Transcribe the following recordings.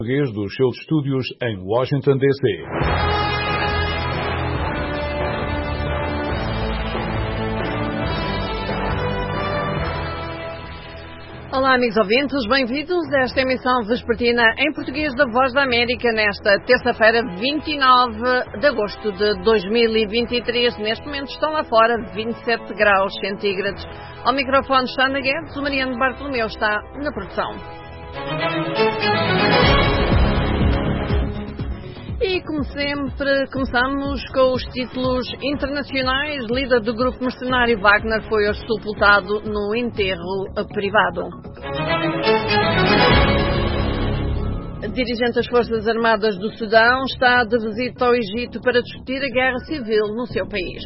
Dos seus estúdios em Washington, D.C. Olá, amigos ouvintes, bem-vindos a esta emissão vespertina em português da Voz da América nesta terça-feira, 29 de agosto de 2023. Neste momento estão lá fora 27 graus centígrados. Ao microfone está Ana Guedes, o Mariano Bartolomeu está na produção. E, como sempre, começamos com os títulos internacionais. Líder do grupo mercenário Wagner foi hoje sepultado no enterro privado. Dirigente das Forças Armadas do Sudão está de visita ao Egito para discutir a guerra civil no seu país.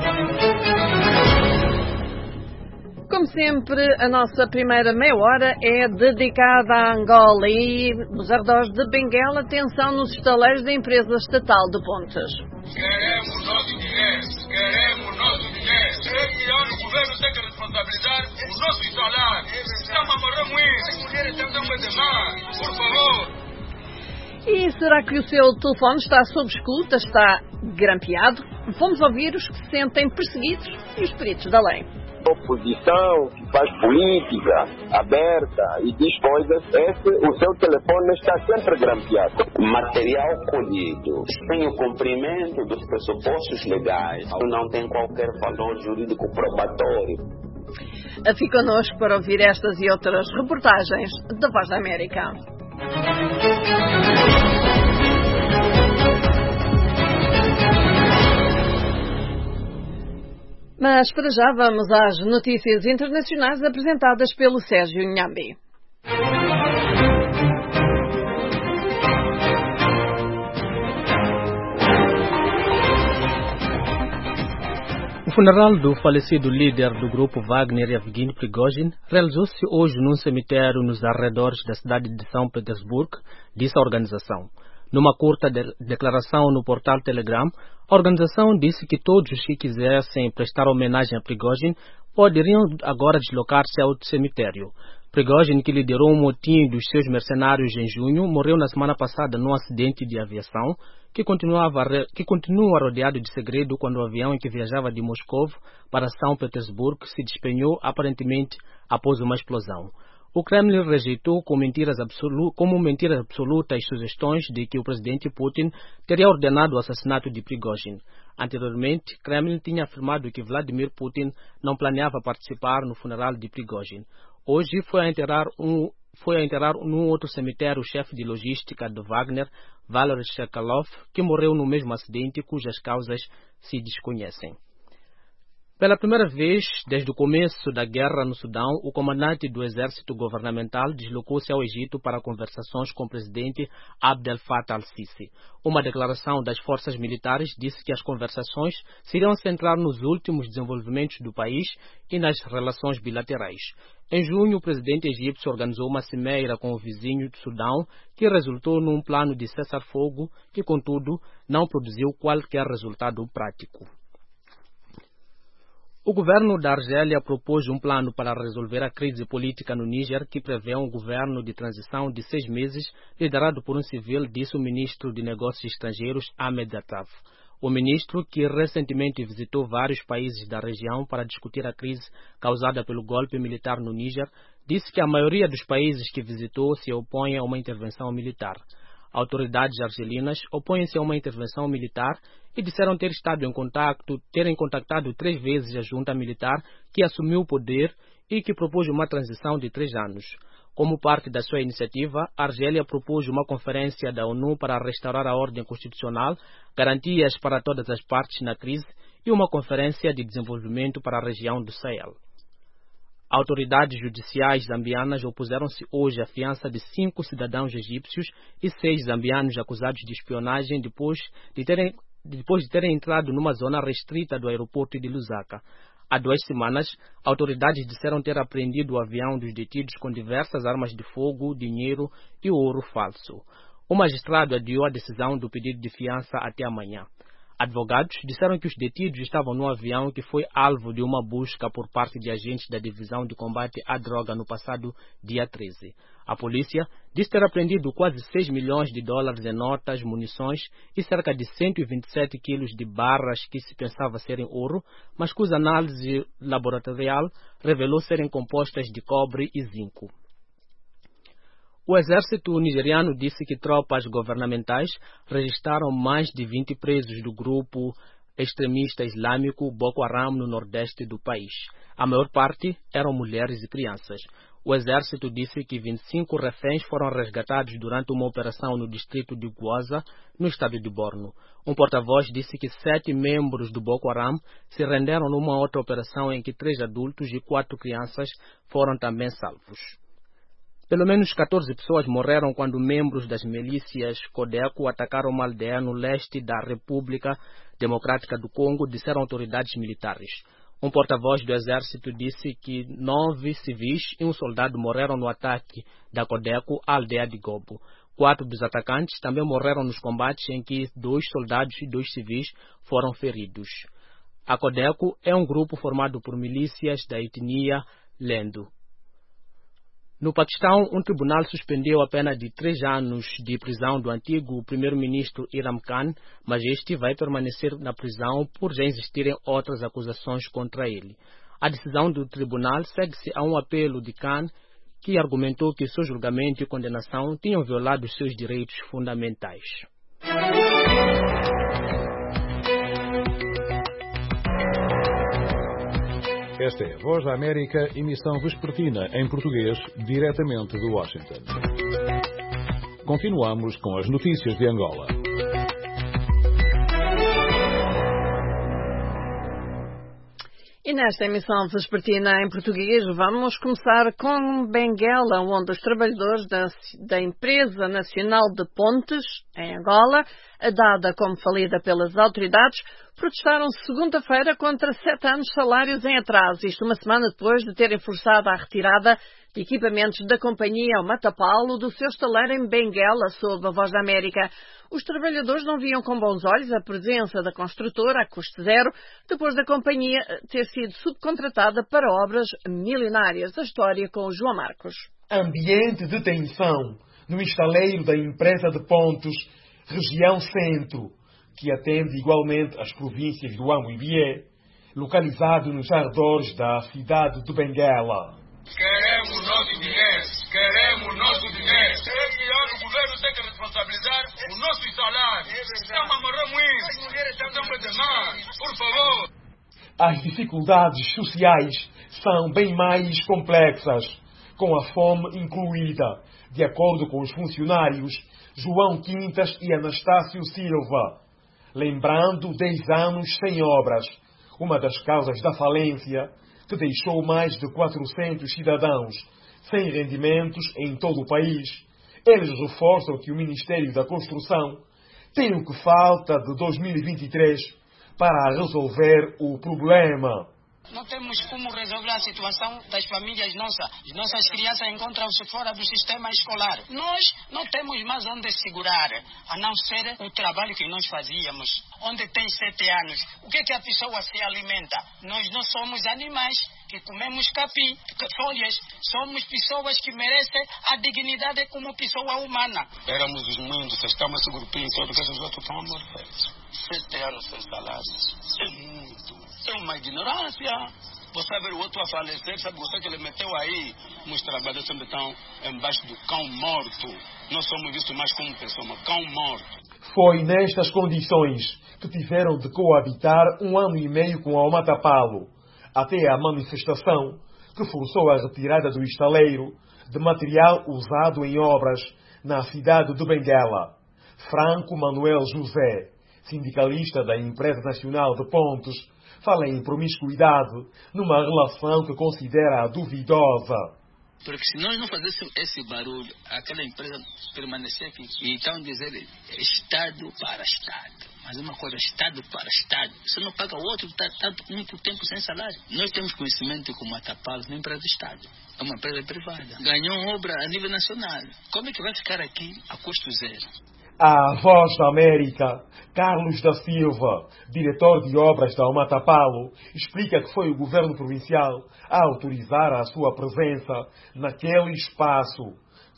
Como sempre, a nossa primeira meia hora é dedicada a Angola e nos arredores de Benguela, atenção nos estaleiros da empresa estatal de Pontes. Queremos nosso dinheiro, queremos nosso dinheiro. Este ano o governo tem que responsabilizar os nossos salários. Estamos a morrer muito, as mulheres estão dando demais, por favor. E será que o seu telefone está sob escuta, está grampeado? Vamos ouvir os que se sentem perseguidos e os peritos da lei. Oposição que faz política aberta e diz coisas, o seu telefone está sempre grampeado. Material colhido sem o cumprimento dos pressupostos legais não tem qualquer valor jurídico probatório. Fique connosco para ouvir estas e outras reportagens da Voz da América. Mas para já vamos às notícias internacionais apresentadas pelo Sérgio Nhambi. O funeral do falecido líder do grupo Wagner, Yevgeny Prigozhin, realizou-se hoje num cemitério nos arredores da cidade de São Petersburgo, disse a organização. Numa curta declaração no portal Telegram, a organização disse que todos os que quisessem prestar homenagem a Prigozhin poderiam agora deslocar-se ao cemitério. Prigozhin, que liderou um motim dos seus mercenários em junho, morreu na semana passada num acidente de aviação que continua rodeado de segredo quando o avião em que viajava de Moscou para São Petersburgo se despenhou aparentemente após uma explosão. O Kremlin rejeitou como mentiras absolutas as sugestões de que o presidente Putin teria ordenado o assassinato de Prigozhin. Anteriormente, Kremlin tinha afirmado que Vladimir Putin não planeava participar no funeral de Prigozhin. Hoje foi a enterrar num outro cemitério o chefe de logística do Wagner, Valery Shekalov, que morreu no mesmo acidente cujas causas se desconhecem. Pela primeira vez desde o começo da guerra no Sudão, o comandante do exército governamental deslocou-se ao Egito para conversações com o presidente Abdel Fattah al-Sisi. Uma declaração das forças militares disse que as conversações se iriam centrar nos últimos desenvolvimentos do país e nas relações bilaterais. Em junho, o presidente egípcio organizou uma cimeira com o vizinho do Sudão, que resultou num plano de cessar-fogo que, contudo, não produziu qualquer resultado prático. O governo da Argélia propôs um plano para resolver a crise política no Níger que prevê um governo de transição de 6 meses liderado por um civil, disse o ministro de Negócios Estrangeiros Ahmed Attaf. O ministro, que recentemente visitou vários países da região para discutir a crise causada pelo golpe militar no Níger, disse que a maioria dos países que visitou se opõe a uma intervenção militar. Autoridades argelinas opõem-se a uma intervenção militar e disseram terem contactado 3 vezes a junta militar que assumiu o poder e que propôs uma transição de 3 anos. Como parte da sua iniciativa, a Argélia propôs uma conferência da ONU para restaurar a ordem constitucional, garantias para todas as partes na crise e uma conferência de desenvolvimento para a região do Sahel. Autoridades judiciais zambianas opuseram-se hoje à fiança de 5 cidadãos egípcios e 6 zambianos acusados de espionagem depois de terem entrado numa zona restrita do aeroporto de Lusaka. Há 2 semanas, autoridades disseram ter apreendido o avião dos detidos com diversas armas de fogo, dinheiro e ouro falso. O magistrado adiou a decisão do pedido de fiança até amanhã. Advogados disseram que os detidos estavam no avião que foi alvo de uma busca por parte de agentes da Divisão de Combate à Droga no passado dia 13. A polícia diz ter apreendido quase 6 milhões de dólares em notas, munições e cerca de 127 quilos de barras que se pensava serem ouro, mas cuja análise laboratorial revelou serem compostas de cobre e zinco. O exército nigeriano disse que tropas governamentais registraram mais de 20 presos do grupo extremista islâmico Boko Haram no nordeste do país. A maior parte eram mulheres e crianças. O exército disse que 25 reféns foram resgatados durante uma operação no distrito de Gwoza, no estado de Borno. Um porta-voz disse que 7 membros do Boko Haram se renderam numa outra operação em que 3 adultos e 4 crianças foram também salvos. Pelo menos 14 pessoas morreram quando membros das milícias Codeco atacaram uma aldeia no leste da República Democrática do Congo, disseram autoridades militares. Um porta-voz do exército disse que 9 civis e um soldado morreram no ataque da Codeco à aldeia de Gobo. 4 dos atacantes também morreram nos combates em que 2 soldados e 2 civis foram feridos. A Codeco é um grupo formado por milícias da etnia Lendo. No Paquistão, um tribunal suspendeu a pena de 3 anos de prisão do antigo primeiro-ministro Imran Khan, mas este vai permanecer na prisão por já existirem outras acusações contra ele. A decisão do tribunal segue-se a um apelo de Khan, que argumentou que seu julgamento e condenação tinham violado seus direitos fundamentais. Esta é a Voz da América, emissão vespertina em português, diretamente de Washington. Continuamos com as notícias de Angola. E nesta emissão vespertina em português vamos começar com Benguela, onde os trabalhadores da Empresa Nacional de Pontes, em Angola, dada como falida pelas autoridades, protestaram segunda-feira contra 7 anos de salários em atraso, isto uma semana depois de terem forçado a retirada de equipamentos da companhia Matapalo do seu estaleiro em Benguela, sob a Voz da América. Os trabalhadores não viam com bons olhos a presença da construtora a custo zero, depois da companhia ter sido subcontratada para obras milionárias. A história com o João Marcos. Ambiente de tensão no estaleiro da Empresa de Pontes, região centro, que atende igualmente as províncias do Ambo e Bié, localizado nos arredores da cidade de Benguela. Queremos nosso dinheiro, queremos nosso dinheiro. Esse ano o governo tem que responsabilizar o nosso salário. Estamos a morrer muito, estamos demais, por favor. As dificuldades sociais são bem mais complexas, com a fome incluída, de acordo com os funcionários João Quintas e Anastácio Silva. Lembrando 10 anos sem obras, uma das causas da falência, que deixou mais de 400 cidadãos sem rendimentos em todo o país. Eles reforçam que o Ministério da Construção tem o que falta de 2023 para resolver o problema. Não temos como resolver a situação das famílias nossas. As nossas crianças encontram-se fora do sistema escolar. Nós não temos mais onde segurar, a não ser o trabalho que nós fazíamos. Onde tem 7 anos, o que a pessoa se alimenta? Nós não somos animais que comemos capim, folhas. Somos pessoas que merecem a dignidade como pessoa humana. Éramos os muitos, estamos seguros só porque os outros estão a morrer. 7 anos sem salário. É muito. É uma ignorância. Você ver o outro a falecer, sabe você que ele meteu aí, os trabalhadores sempre estão embaixo do cão morto. Nós somos vistos mais como pessoa, mas cão morto. Foi nestas condições que tiveram de coabitar 1 ano e meio com a Matapalo, até a manifestação que forçou a retirada do estaleiro de material usado em obras na cidade de Benguela. Franco Manuel José, sindicalista da Empresa Nacional de Pontes, fala em promiscuidade numa relação que considera duvidosa. Porque se nós não fazéssemos esse barulho, aquela empresa permanecer aqui. E então dizer Estado para Estado. Mas uma coisa, Estado para Estado. Você não paga o outro, está muito tempo sem salário. Nós temos conhecimento como a Matapalo, uma empresa do Estado. É uma empresa privada. Ganhou obra a nível nacional. Como é que vai ficar aqui a custo zero? A Voz da América, Carlos da Silva, diretor de obras da Matapalo, explica que foi o governo provincial a autorizar a sua presença naquele espaço,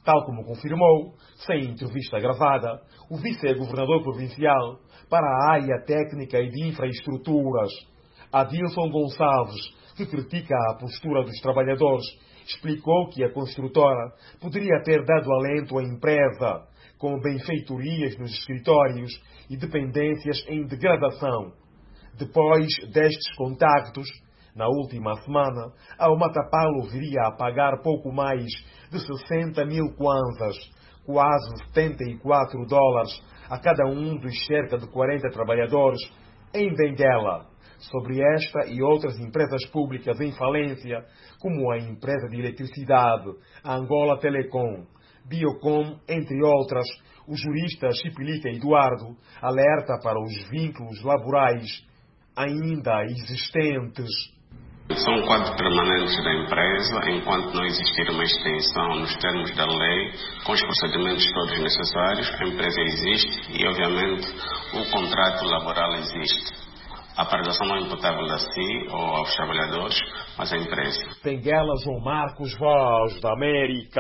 tal como confirmou, sem entrevista gravada, o vice-governador provincial para a área técnica e de infraestruturas, Adilson Gonçalves, que critica a postura dos trabalhadores, explicou que a construtora poderia ter dado alento à empresa, com benfeitorias nos escritórios e dependências em degradação. Depois destes contactos, na última semana, a Omatapalo viria a pagar pouco mais de 60 mil kwanzas, quase $74, a cada um dos cerca de 40 trabalhadores em Benguela, sobre esta e outras empresas públicas em falência, como a empresa de eletricidade, a Angola Telecom, Biocom, entre outras. O jurista Chipilica Eduardo alerta para os vínculos laborais ainda existentes. São quadros permanentes da empresa, enquanto não existir uma extensão nos termos da lei, com os procedimentos todos necessários, a empresa existe e, obviamente, o contrato laboral existe. A paralisação não é imputável a si ou aos trabalhadores, mas à empresa. Benguela, João Marcos, Voz da América.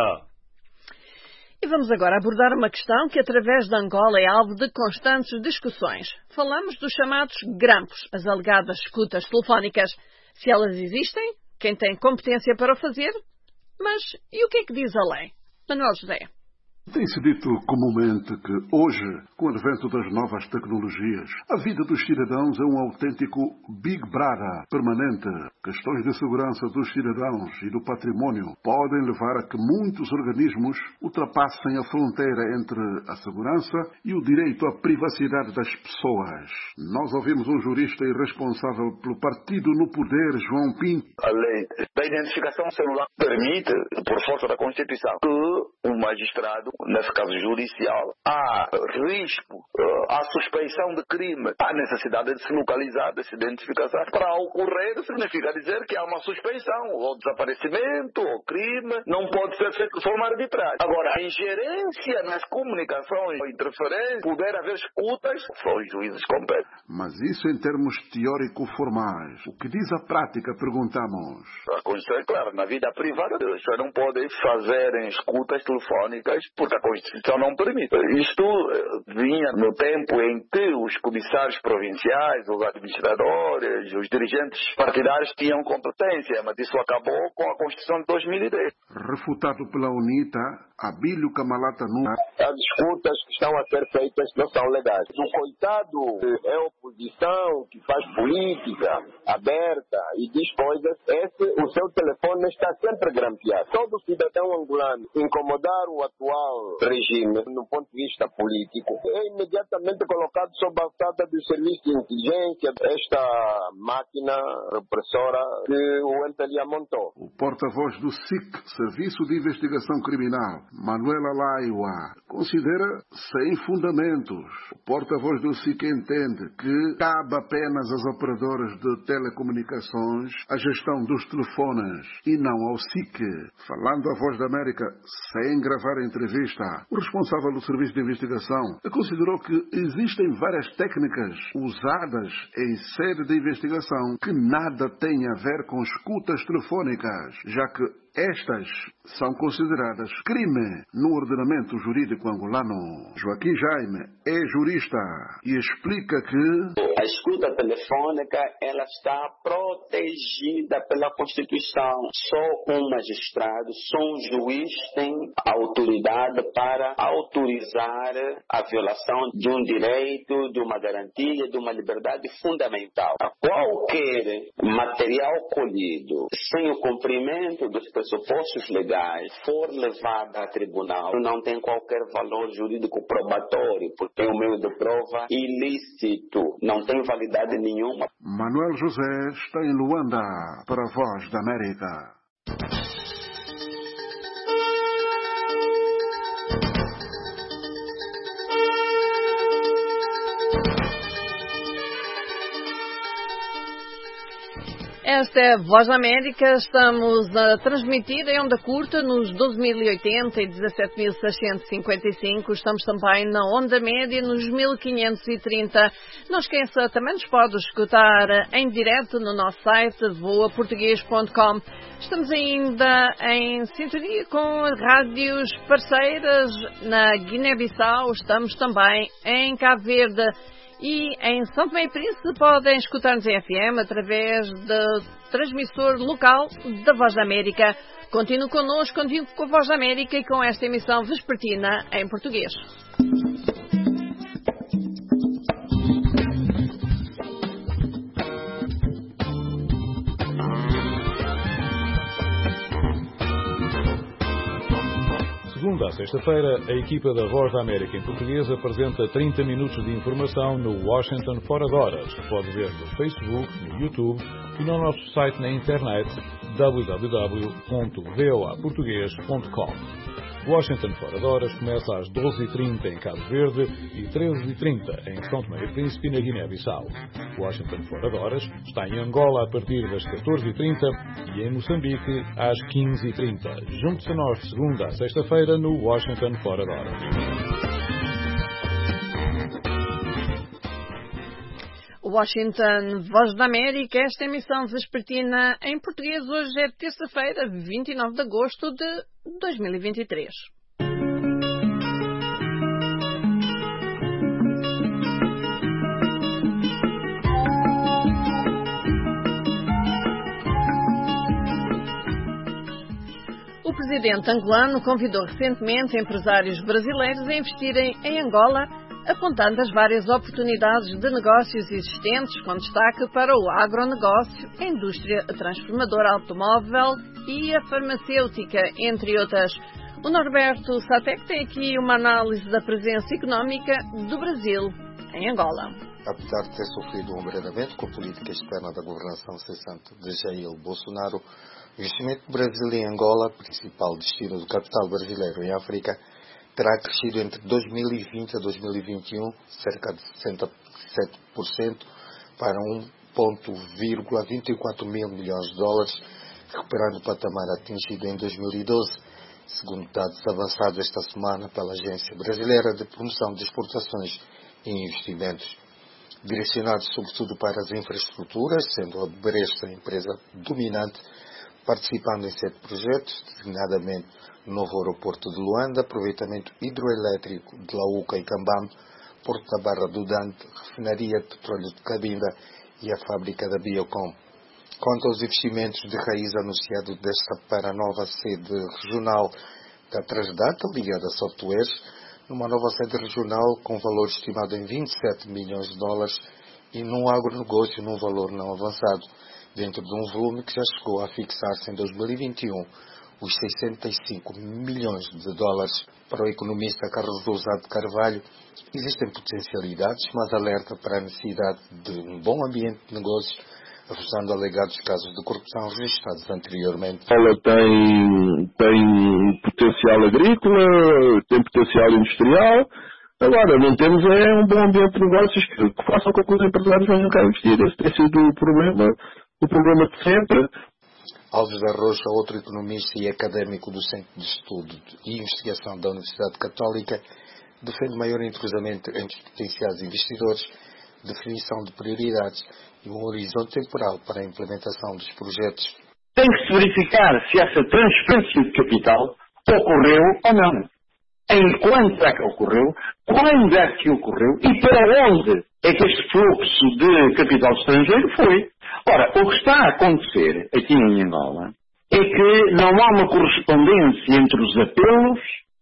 E vamos agora abordar uma questão que, através da Angola, é alvo de constantes discussões. Falamos dos chamados grampos, as alegadas escutas telefónicas. Se elas existem, quem tem competência para o fazer? Mas e o que é que diz a lei? Manuel José. Tem-se dito comumente que hoje, com o advento das novas tecnologias, a vida dos cidadãos é um autêntico Big Brother permanente. Questões de segurança dos cidadãos e do património podem levar a que muitos organismos ultrapassem a fronteira entre a segurança e o direito à privacidade das pessoas. Nós ouvimos um jurista e responsável pelo partido no poder, João Pinto. A lei da identificação celular permite, por força da Constituição, que um magistrado, nesse caso judicial, há risco, há suspeição de crime, há necessidade de se localizar, de se identificar. Para ocorrer, significa dizer que há uma suspeição, ou desaparecimento, ou crime, não pode ser feito de forma arbitrária. Agora, a ingerência nas comunicações, ou interferência, poder haver escutas, só os juízes competem. Mas isso em termos teórico-formais. O que diz a prática, perguntamos? A Constituição é clara, na vida privada, as pessoas não podem fazer escutas telefónicas porque a Constituição não permite. Isto vinha no tempo em que os comissários provinciais, os administradores, os dirigentes partidários tinham competência, mas isso acabou com a Constituição de 2010. Refutado pela UNITA, Abílio Camalata Nunes. As escutas que estão a ser feitas não são legais. O coitado é oposição, que faz política aberta e diz coisas, o seu telefone está sempre grampeado. Todo cidadão angolano incomodar o atual regime, no ponto de vista político, é imediatamente colocado sob a alçada do serviço de inteligência, esta máquina repressora que o MPLA montou. O porta-voz do SIC, Serviço de Investigação Criminal, Manuela Laiwa, considera sem fundamentos. O porta-voz do SIC entende que cabe apenas às operadoras de telecomunicações a gestão dos telefones e não ao SIC. Falando à Voz da América, sem gravar a entrevista, o responsável do Serviço de Investigação considerou que existem várias técnicas usadas em sede de investigação que nada têm a ver com escutas telefónicas, já que estas são consideradas crime no ordenamento jurídico angolano. Joaquim Jaime é jurista e explica que a escuta telefônica ela está protegida pela Constituição. Só um magistrado, só um juiz tem autoridade para autorizar a violação de um direito, de uma garantia, de uma liberdade fundamental. Qualquer material colhido sem o cumprimento dos pressupostos legais for levado a tribunal, não tem qualquer valor jurídico probatório, porque é um meio de prova ilícito, não tem validade nenhuma. Manuel José está em Luanda para a Voz da América. Esta é a Voz da América, estamos a transmitir em onda curta nos 12.080 e 17.655, estamos também na onda média nos 1.530. Não esqueça, também nos pode escutar em direto no nosso site voaportugues.com. Estamos ainda em sintonia com rádios parceiras na Guiné-Bissau, estamos também em Cabo Verde. E em São Tomé e Príncipe podem escutar-nos em FM através do transmissor local da Voz da América. Continue connosco, continue com a Voz da América e com esta emissão vespertina em português. Segunda a sexta-feira, a equipa da Voz da América em português apresenta 30 minutos de informação no Washington Fora de Horas. Pode ver no Facebook, no YouTube e no nosso site na internet www.voaportugues.com. Washington Fora de Horas começa às 12h30 em Cabo Verde e 13h30 em São Tomé e Príncipe, na Guiné-Bissau. Washington Fora de Horas está em Angola a partir das 14h30 e em Moçambique às 15h30. Junte-se a nós de segunda a sexta-feira no Washington Fora de Horas. Washington, Voz da América, esta emissão vespertina em português hoje é terça-feira, 29 de agosto de 2023. O presidente angolano convidou recentemente empresários brasileiros a investirem em Angola, apontando as várias oportunidades de negócios existentes, com destaque para o agronegócio, a indústria transformadora automóvel e a farmacêutica, entre outras. O Norberto Satec tem aqui uma análise da presença económica do Brasil em Angola. Apesar de ter sofrido um abrandamento com a política externa da governação cessante de Jair Bolsonaro, o investimento do Brasil em Angola, principal destino do capital brasileiro em África, terá crescido entre 2020 a 2021 cerca de 67% para 1,24 mil milhões de dólares, recuperando o patamar atingido em 2012, segundo dados avançados esta semana pela Agência Brasileira de Promoção de Exportações e Investimentos, direcionados sobretudo para as infraestruturas, sendo a Brescia a empresa dominante, participando em 7 projetos, designadamente o novo aeroporto de Luanda, aproveitamento hidroelétrico de Lauca e Cambam, Porto da Barra do Dante, refinaria de petróleo de Cabinda e a fábrica da Biocom. Quanto aos investimentos de raiz anunciados para a nova sede regional da Transdata, ligada a softwares, numa nova sede regional com valor estimado em 27 milhões de dólares e num agronegócio num valor não avançado, dentro de um volume que já chegou a fixar-se em 2021 os 65 milhões de dólares. Para o economista Carlos Lousado de Carvalho, existem potencialidades, mas alerta para a necessidade de um bom ambiente de negócios, afastando alegados casos de corrupção registrados anteriormente. Ela tem potencial agrícola, tem potencial industrial. Agora, não temos um bom ambiente de negócios que façam com que os empresários venham cá investir. Esse tem sido o problema de sempre. Alves da Rocha, outro economista e académico do Centro de Estudo e Investigação da Universidade Católica, defende maior entrosamento entre os potenciais investidores, definição de prioridades e um horizonte temporal para a implementação dos projetos. Tem que se verificar se essa transferência de capital ocorreu ou não. Em quanto é que ocorreu, quando é que ocorreu e para onde é que este fluxo de capital estrangeiro foi. Ora, o que está a acontecer aqui em Angola é que não há uma correspondência entre os apelos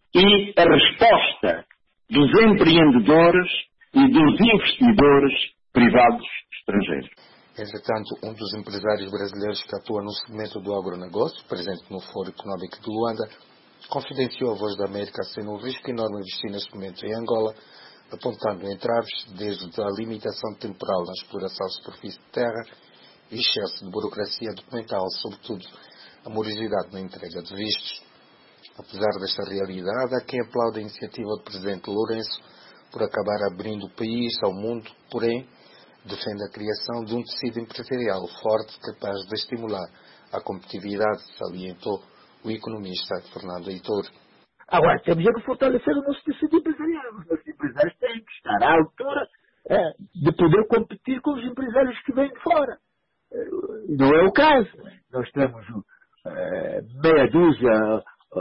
e a resposta dos empreendedores e dos investidores privados estrangeiros. Entretanto, um dos empresários brasileiros que atua no segmento do agronegócio, presente no Fórum Económico de Luanda, confidenciou à Voz da América sendo um risco enorme investir neste momento em Angola, apontando entraves desde a limitação temporal na exploração de superfície de terra e excesso de burocracia documental, sobretudo a morosidade na entrega de vistos. Apesar desta realidade, há quem aplaude a iniciativa do Presidente Lourenço por acabar abrindo o país ao mundo, porém, defende a criação de um tecido empresarial forte capaz de estimular a competitividade, salientou o economista Fernando Heitor. Agora, temos que fortalecer o nosso tecido empresarial. Os nossos empresários têm que estar à altura de poder competir com os empresários que vêm de fora. Não é o caso. Nós temos meia dúzia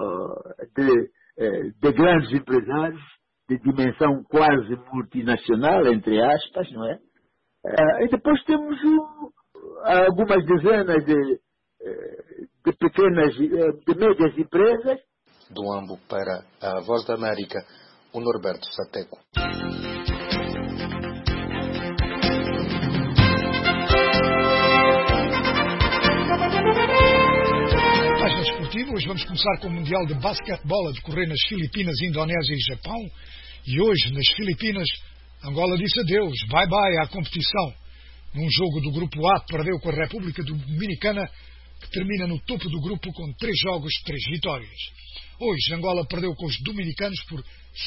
de grandes empresários de dimensão quase multinacional, entre aspas, não é? E depois temos algumas dezenas de pequenas, de médias empresas. Do Ambo para a Voz da América, o Norberto Sateco. Página desportiva, hoje vamos começar com o Mundial de Basquetebol a decorrer nas Filipinas, Indonésia e Japão. E hoje, nas Filipinas, Angola disse adeus, bye-bye à competição. Num jogo do Grupo A, perdeu com a República Dominicana, que termina no topo do grupo com 3 jogos, 3 vitórias. Hoje, Angola perdeu com os dominicanos por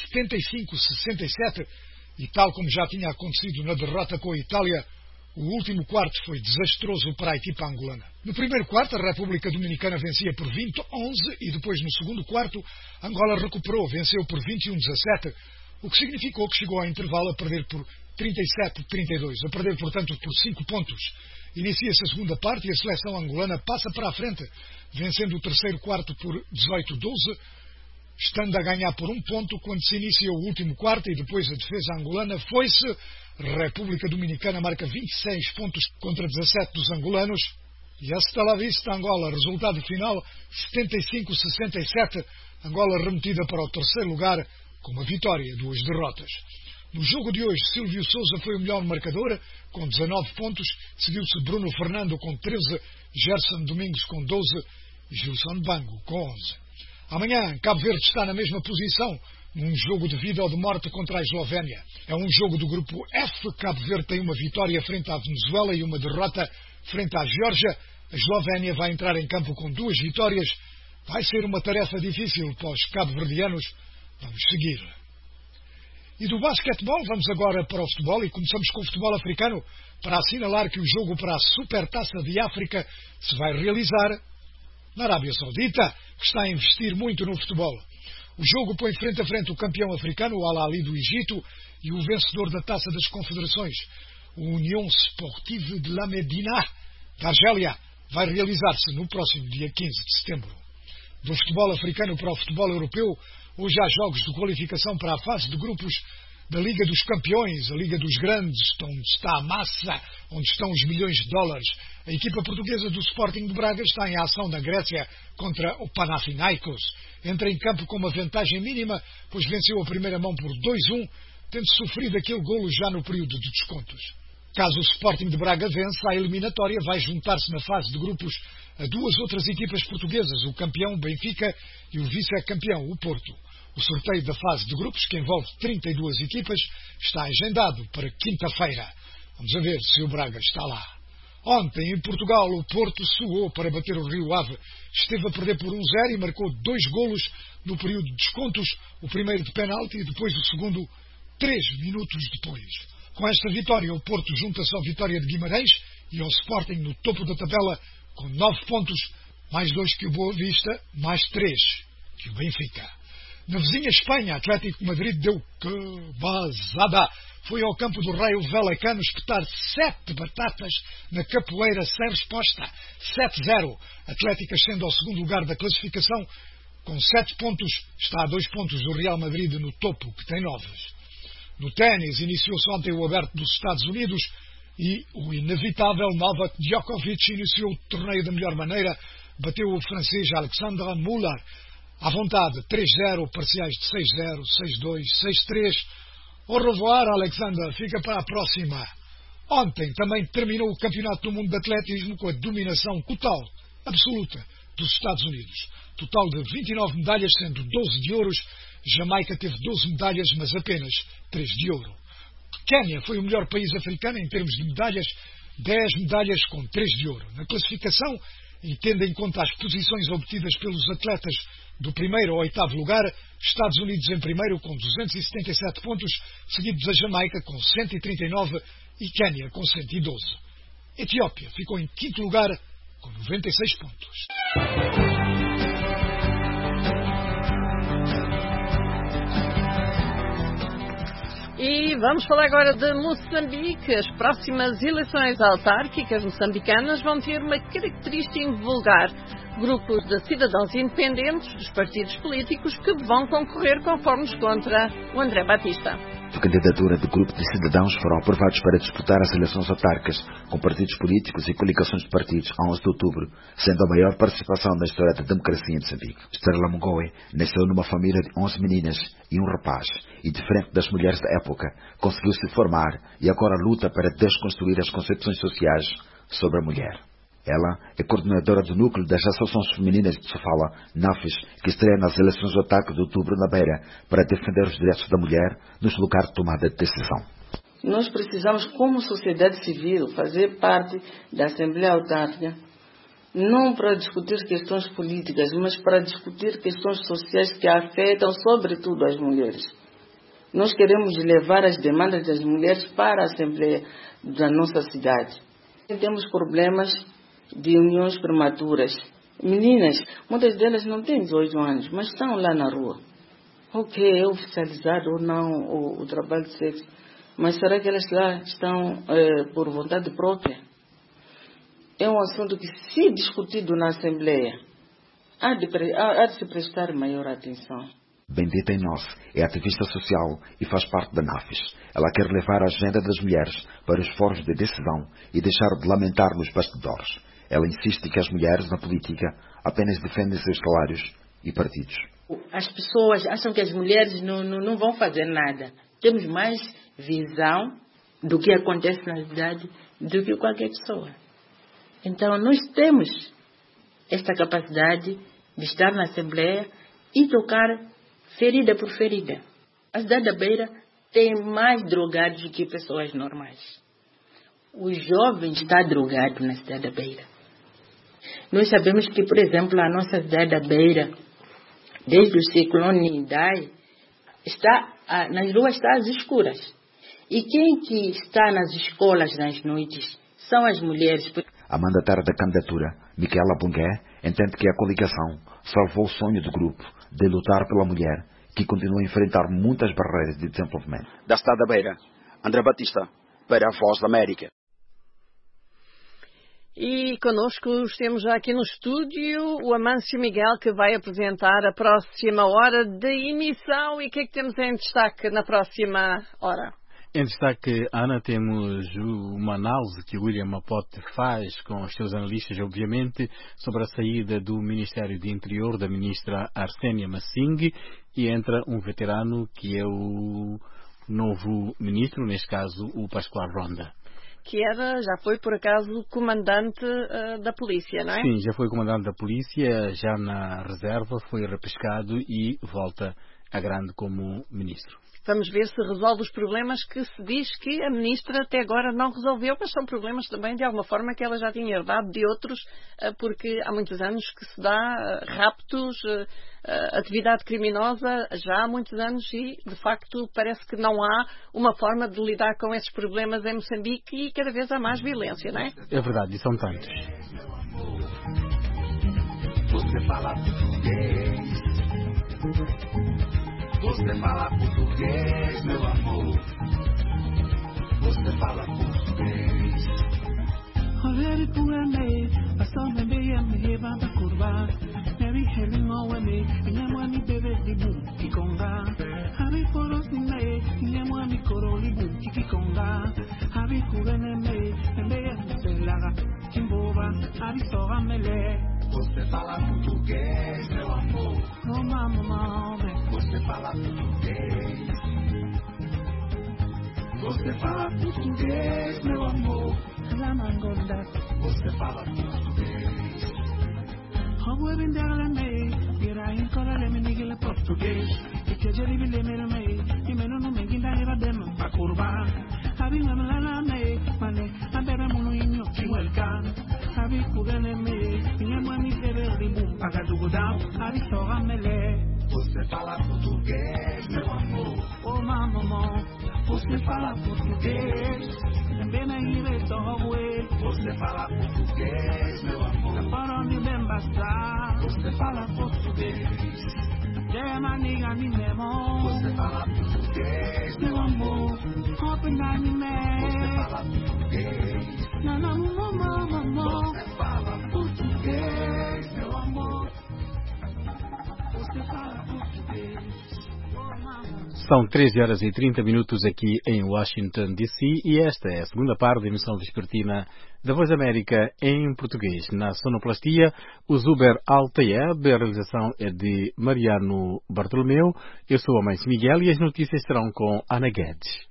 75-67 e, tal como já tinha acontecido na derrota com a Itália, o último quarto foi desastroso para a equipa angolana. No primeiro quarto, a República Dominicana vencia por 20-11 e depois, no segundo quarto, Angola recuperou, venceu por 21-17, o que significou que chegou ao intervalo a perder por 37-32, a perder, portanto, por 5 pontos. Inicia-se a segunda parte e a seleção angolana passa para a frente, vencendo o terceiro quarto por 18-12, estando a ganhar por 1 ponto quando se inicia o último quarto e depois a defesa angolana foi-se. República Dominicana marca 26 pontos contra 17 dos angolanos e hasta la vista Angola, resultado final 75-67, Angola remetida para o terceiro lugar com uma vitória e 2 derrotas. No jogo de hoje, Silvio Sousa foi o melhor marcador, com 19 pontos, seguiu-se Bruno Fernando com 13, Gerson Domingos com 12 e Gilson Bango com 11. Amanhã, Cabo Verde está na mesma posição, num jogo de vida ou de morte contra a Eslovénia. É um jogo do grupo F, Cabo Verde tem uma vitória frente à Venezuela e uma derrota frente à Geórgia. A Eslovénia vai entrar em campo com 2 vitórias. Vai ser uma tarefa difícil para os cabo-verdianos. Vamos seguir. E do basquetebol, vamos agora para o futebol e começamos com o futebol africano para assinalar que o jogo para a Supertaça de África se vai realizar na Arábia Saudita, que está a investir muito no futebol. O jogo põe frente a frente o campeão africano, o Al Ahly do Egito, e o vencedor da Taça das Confederações, o União Sportive de La Médina, da Argélia, vai realizar-se no próximo dia 15 de setembro. Do futebol africano para o futebol europeu, hoje há jogos de qualificação para a fase de grupos da Liga dos Campeões, a Liga dos Grandes, onde está a massa, onde estão os milhões de dólares. A equipa portuguesa do Sporting de Braga está em ação na Grécia contra o Panathinaikos. Entra em campo com uma vantagem mínima, pois venceu a primeira mão por 2-1, tendo sofrido aquele golo já no período de descontos. Caso o Sporting de Braga vença a eliminatória, vai juntar-se na fase de grupos a 2 outras equipas portuguesas, o campeão, o Benfica, e o vice-campeão, o Porto. O sorteio da fase de grupos, que envolve 32 equipas, está agendado para quinta-feira. Vamos a ver se o Braga está lá. Ontem, em Portugal, o Porto suou para bater o Rio Ave. Esteve a perder por 1-0 e marcou 2 golos no período de descontos, o primeiro de penalti e depois o segundo 3 minutos depois. Com esta vitória, o Porto junta-se ao Vitória de Guimarães e ao Sporting no topo da tabela com 9 pontos, mais 2 que o Boa Vista, mais 3 que o Benfica. Na vizinha Espanha, Atlético de Madrid deu cabazada. Foi ao campo do Raio Vallecano espetar 7 batatas na capoeira sem resposta. 7-0. Atlético ascende ao segundo lugar da classificação. Com 7 pontos, está a 2 pontos do Real Madrid no topo, que tem 9. No ténis, iniciou-se ontem o Aberto dos Estados Unidos e o inevitável Novak Djokovic iniciou o torneio da melhor maneira. Bateu o francês Alexandre Muller à vontade, 3-0, parciais de 6-0, 6-2, 6-3. Au revoir, Alexander, fica para a próxima. Ontem também terminou o Campeonato do Mundo de Atletismo com a dominação total, absoluta, dos Estados Unidos. Total de 29 medalhas, sendo 12 de ouros. Jamaica teve 12 medalhas, mas apenas 3 de ouro. Quênia foi o melhor país africano em termos de medalhas, 10 medalhas com 3 de ouro. Na classificação, e tendo em conta as posições obtidas pelos atletas Do primeiro ao oitavo lugar, Estados Unidos em primeiro com 277 pontos, seguidos da Jamaica com 139 e Quênia com 112. Etiópia ficou em quinto lugar com 96 pontos. E vamos falar agora de Moçambique. As próximas eleições autárquicas moçambicanas vão ter uma característica invulgar. Grupos de cidadãos independentes dos partidos políticos que vão concorrer conforme nos conta o André Batista. A candidatura de grupo de cidadãos foram aprovados para disputar as eleições autárquicas com partidos políticos e coligações de partidos a 11 de outubro, sendo a maior participação da história da democracia em Moçambique. Estrela Mongoe nasceu numa família de 11 meninas e um rapaz e, diferente das mulheres da época, conseguiu se formar e agora luta para desconstruir as concepções sociais sobre a mulher. Ela é coordenadora do núcleo das associações femininas de Sofala, NAFES, que estreia nas eleições autárquicas de outubro na Beira para defender os direitos da mulher nos lugares de tomada de decisão. Nós precisamos, como sociedade civil, fazer parte da Assembleia Autárquica, não para discutir questões políticas, mas para discutir questões sociais que afetam sobretudo as mulheres. Nós queremos levar as demandas das mulheres para a Assembleia da nossa cidade. Temos problemas de uniões prematuras. Meninas, muitas delas não têm 18 anos, mas estão lá na rua. Ok, é oficializado ou não o trabalho de sexo, mas será que elas lá estão por vontade própria? É um assunto que, se discutido na Assembleia, há de se prestar maior atenção. Bendita Inos é ativista social e faz parte da NAFES. Ela quer levar a agenda das mulheres para os fóruns de decisão e deixar de lamentar nos bastidores. Ela insiste que as mulheres na política apenas defendem seus salários e partidos. As pessoas acham que as mulheres não vão fazer nada. Temos mais visão do que acontece na cidade do que qualquer pessoa. Então, nós temos esta capacidade de estar na Assembleia e tocar ferida por ferida. A cidade da Beira tem mais drogados do que pessoas normais. O jovem está drogado na cidade da Beira. Nós sabemos que, por exemplo, a nossa cidade da Beira, desde o ciclone Idai, nas ruas está às escuras. E quem que está nas escolas nas noites são as mulheres. A mandatária da candidatura, Micaela Bungué, entende que a coligação salvou o sonho do grupo de lutar pela mulher, que continua a enfrentar muitas barreiras de desenvolvimento. Da cidade da Beira, André Batista, para a Voz da América. E connosco temos já aqui no estúdio o Amâncio Miguel, que vai apresentar a próxima hora de emissão. E o que é que temos em destaque na próxima hora? Em destaque, Ana, temos uma análise que o William Mapote faz com os seus analistas, obviamente, sobre a saída do Ministério do Interior da ministra Arsênia Massing, e entra um veterano que é o novo ministro, neste caso o Pascoal Ronda. Que já foi por acaso comandante da polícia, não é? Sim, já foi comandante da polícia, já na reserva, foi repescado e volta a grande como ministro. Vamos ver se resolve os problemas que se diz que a ministra até agora não resolveu, mas são problemas também, de alguma forma, que ela já tinha herdado de outros, porque há muitos anos que se dá raptos, atividade criminosa, já há muitos anos, e, de facto, parece que não há uma forma de lidar com esses problemas em Moçambique, e cada vez há mais violência, não é? É verdade, e são tantos. Você fala português. Você fala português, meu amor. Você fala português. Olhei por mim, passou me meia me banda curva. Me vi healing over me, minha mãe me bebe de bu e conga. Abi por os me, minha mãe me coro de bu e conga. Abi cubene me meia me laga, timboba, abi soga mele. Você fala português, meu amor. Oh, mamãe. Você fala português. Você fala português, meu amor. La mangonda. Você fala português. Oh, eu vendela me. Vira em cola me nigela português. E que já vive le me. E menos não me guinda eva dem pa curva. Abi me la me. Mane, a bebe muno inho chimuelca. Abi kugene me. Minha mãe me bebe de bu. Aga do godão. Abi soga mele. Você fala português. Também na Ibetógue. Você fala português, meu amor. Para onde bem bastar. Você fala português. Yeah, my nigga, me mesmo. Você fala português, meu amor. Open na me Você fala português. Não, não, não, não, não. Você fala português, meu amor. Você fala português. São 13 horas e 30 minutos aqui em Washington, D.C. e esta é a segunda parte da emissão vespertina da Voz da América em português. Na sonoplastia, o Zuber Altayeb, a realização é de Mariano Bartolomeu. Eu sou o Amancio Miguel e as notícias serão com Ana Guedes.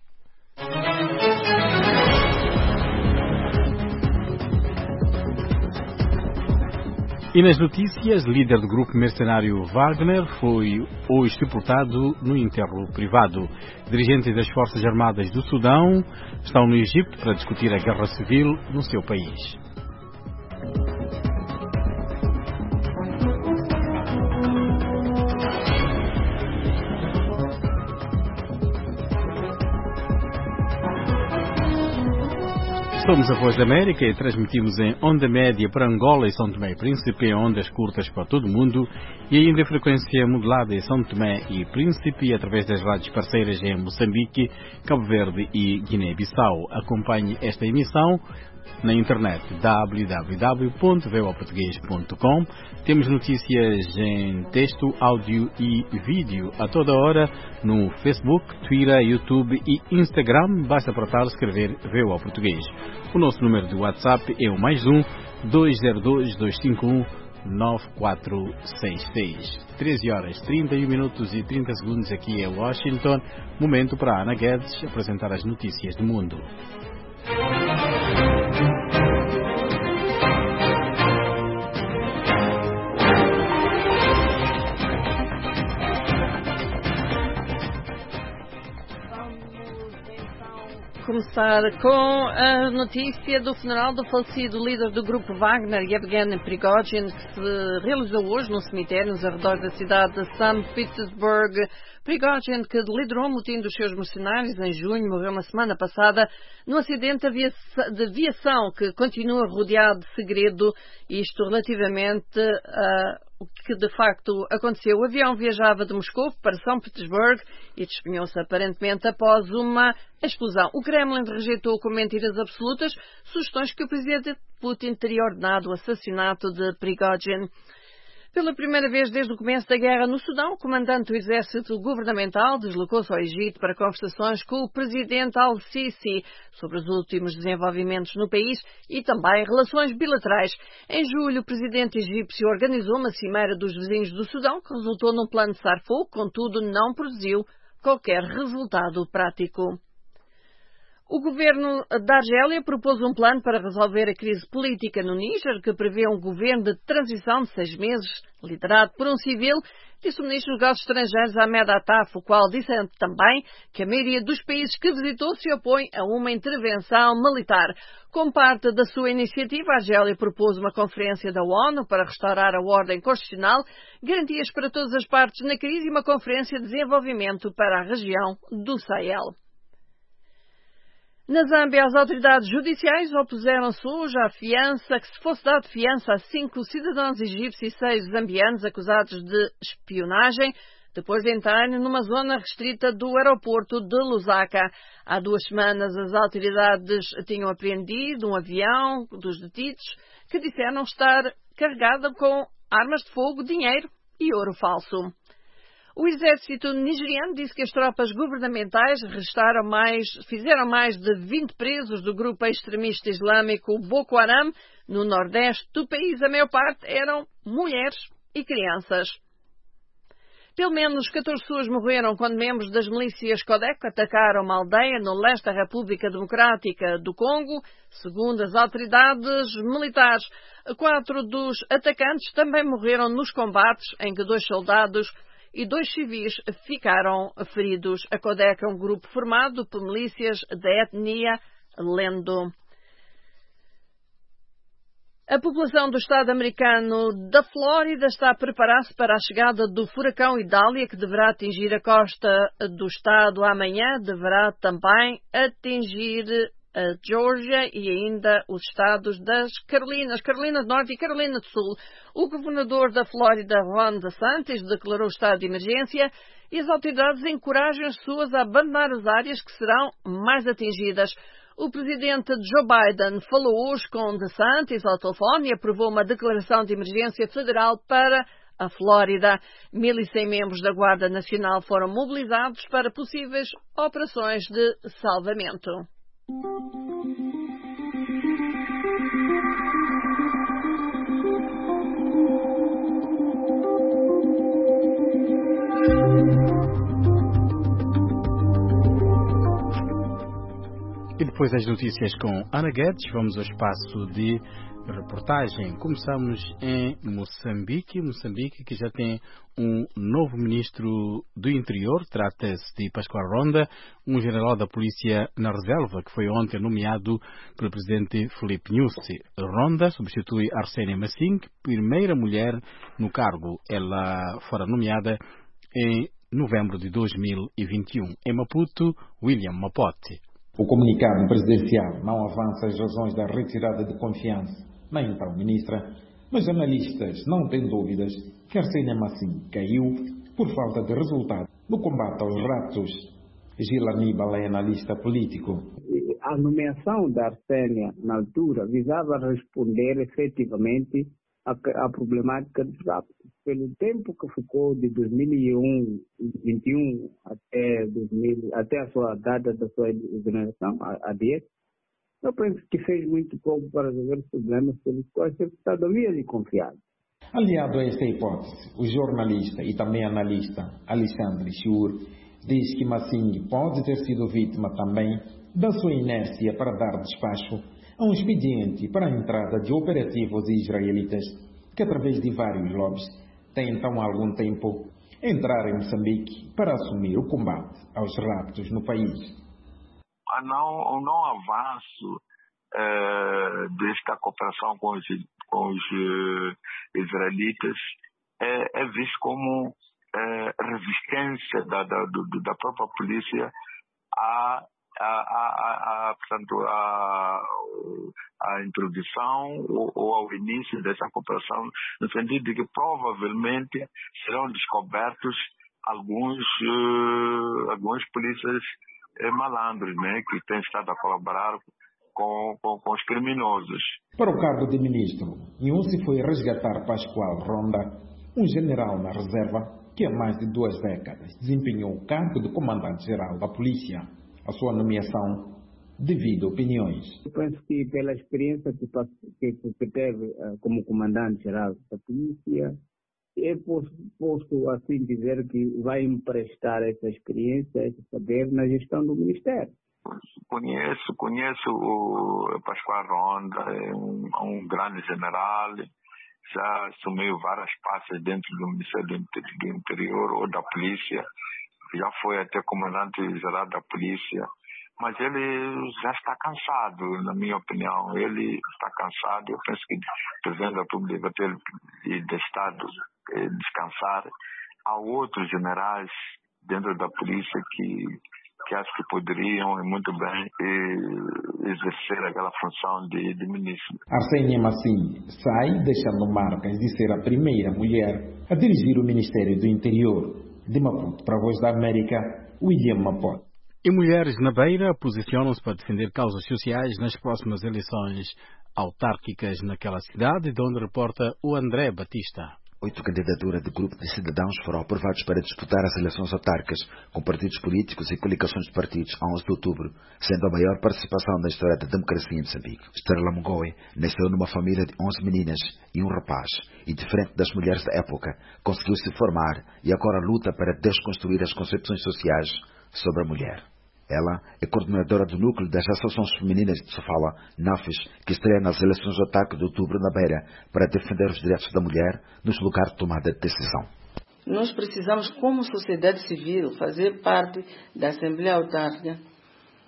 E nas notícias, líder do grupo mercenário Wagner foi hoje deportado no enterro privado. Dirigentes das Forças Armadas do Sudão estão no Egito para discutir a guerra civil no seu país. Somos a Voz da América e transmitimos em onda média para Angola e São Tomé e Príncipe, em ondas curtas para todo o mundo e ainda em frequência modulada em São Tomé e Príncipe através das rádios parceiras em Moçambique, Cabo Verde e Guiné-Bissau. Acompanhe esta emissão na internet www.voaportugues.com. Temos notícias em texto, áudio e vídeo a toda hora no Facebook, Twitter, YouTube e Instagram. Basta apertar e escrever VOA Português. O nosso número de WhatsApp é o +1 202 251 9466. 13 horas 31 minutos e 30 segundos aqui em Washington. Momento para a Ana Guedes apresentar as notícias do mundo. Começar com a notícia do funeral do falecido líder do grupo Wagner, Yevgeny Prigozhin, que se realizou hoje no cemitério nos arredores da cidade de São Petersburgo. Prigozhin, que liderou o motim dos seus mercenários em junho, morreu na semana passada num acidente de aviação que continua rodeado de segredo, isto relativamente o que de facto aconteceu. O avião viajava de Moscou para São Petersburgo e despenhou-se aparentemente após uma explosão. O Kremlin rejeitou com mentiras absolutas sugestões que o presidente Putin teria ordenado o assassinato de Prigozhin. Pela primeira vez desde o começo da guerra no Sudão, o comandante do exército governamental deslocou-se ao Egito para conversações com o presidente Al-Sisi sobre os últimos desenvolvimentos no país e também relações bilaterais. Em julho, o presidente egípcio organizou uma cimeira dos vizinhos do Sudão que resultou num plano de cessar-fogo, contudo não produziu qualquer resultado prático. O governo da Argélia propôs um plano para resolver a crise política no Níger, que prevê um governo de transição de 6 meses, liderado por um civil, disse o ministro dos Negócios Estrangeiros Ahmed Attaf, o qual disse também que a maioria dos países que visitou se opõe a uma intervenção militar. Como parte da sua iniciativa, a Argélia propôs uma conferência da ONU para restaurar a ordem constitucional, garantias para todas as partes na crise e uma conferência de desenvolvimento para a região do Sahel. Na Zâmbia, as autoridades judiciais opuseram-se hoje à fiança, que se fosse dado fiança a 5 cidadãos egípcios e 6 zambianos acusados de espionagem, depois de entrarem numa zona restrita do aeroporto de Lusaka. Há 2 semanas, as autoridades tinham apreendido um avião dos detidos que disseram estar carregado com armas de fogo, dinheiro e ouro falso. O exército nigeriano disse que as tropas governamentais fizeram mais de 20 presos do grupo extremista islâmico Boko Haram no nordeste do país. A maior parte eram mulheres e crianças. Pelo menos 14 pessoas morreram quando membros das milícias Codeco atacaram uma aldeia no leste da República Democrática do Congo, segundo as autoridades militares. 4 dos atacantes também morreram nos combates em que 2 soldados e 2 civis ficaram feridos. A Codeco é um grupo formado por milícias da etnia Lendo. A população do estado americano da Flórida está a preparar-se para a chegada do furacão Idália, que deverá atingir a costa do estado amanhã. Deverá também atingir a Geórgia e ainda os estados das Carolinas, Carolina do Norte e Carolina do Sul. O governador da Flórida, Ron DeSantis, declarou estado de emergência e as autoridades encorajam as pessoas a abandonar as áreas que serão mais atingidas. O presidente Joe Biden falou hoje com DeSantis ao telefone e aprovou uma declaração de emergência federal para a Flórida. 1.100 membros da Guarda Nacional foram mobilizados para possíveis operações de salvamento. E depois das notícias com Ana Guedes, vamos ao espaço de reportagem. Começamos em Moçambique, que já tem um novo ministro do interior. Trata-se de Pascoal Ronda, um general da polícia na reserva, que foi ontem nomeado pelo presidente Filipe Nyusi. Ronda substitui Arsênia Massing, primeira mulher no cargo. Ela fora nomeada em novembro de 2021. Em Maputo, William Mapote. O comunicado presidencial não avança as razões da retirada de confiança na então ministra, mas analistas não têm dúvidas que Arsênia Massing caiu por falta de resultado no combate aos ratos. Gil Aníbal é analista político. A nomeação da Arsênia na altura visava responder efetivamente à problemática dos ratos. Pelo tempo que ficou de 2021 até a sua data da sua exoneração, a 10, eu penso que fez muito pouco para resolver os problemas pelos quais a cidadania lhe confiava. Aliado a esta hipótese, o jornalista e também analista Alexandre Schur diz que Massing pode ter sido vítima também da sua inércia para dar despacho a um expediente para a entrada de operativos israelitas que, através de vários lobbies, tentam há algum tempo entrar em Moçambique para assumir o combate aos raptos no país. O não avanço desta cooperação com os israelitas é visto como resistência da própria polícia a introdução ou ao início dessa cooperação, no sentido de que provavelmente serão descobertos alguns polícias malandros, né, que têm estado a colaborar com os criminosos. Para o cargo de ministro, Nyusi foi resgatar Pascoal Ronda, um general na reserva que há mais de 2 décadas desempenhou o cargo de comandante-geral da polícia. A sua nomeação devido a opiniões. Eu penso que pela experiência que teve como comandante-geral da polícia, posso assim dizer que vai emprestar essa experiência, esse saber na gestão do Ministério. Conheço o Pascoal Ronda, é um grande general, já assumiu várias pastas dentro do Ministério do Interior ou da Polícia, já foi até comandante-geral da Polícia, mas ele já está cansado, na minha opinião. Ele está cansado. Eu penso que o presidente da República deve ter de Estado descansar. Há outros generais dentro da polícia que acho que poderiam muito bem exercer aquela função de ministro. Arsênia Massing sai deixando marcas de ser a primeira mulher a dirigir o Ministério do Interior. De Maputo para a Voz da América, William Mapote. E mulheres na Beira posicionam-se para defender causas sociais nas próximas eleições autárquicas naquela cidade, de onde reporta o André Batista. 8 candidaturas de grupo de cidadãos foram aprovados para disputar as eleições autárquicas com partidos políticos e coligações de partidos a 11 de outubro, sendo a maior participação da história da democracia em Moçambique. Estrela Mongoe nasceu numa família de 11 meninas e um rapaz e, diferente das mulheres da época, conseguiu se formar e agora luta para desconstruir as concepções sociais sobre a mulher. Ela é coordenadora do núcleo das Associações Femininas de Sofala, NAFES, que estreia nas eleições autárquicas de outubro na Beira para defender os direitos da mulher nos lugares de tomada de decisão. Nós precisamos, como sociedade civil, fazer parte da Assembleia Autárquica,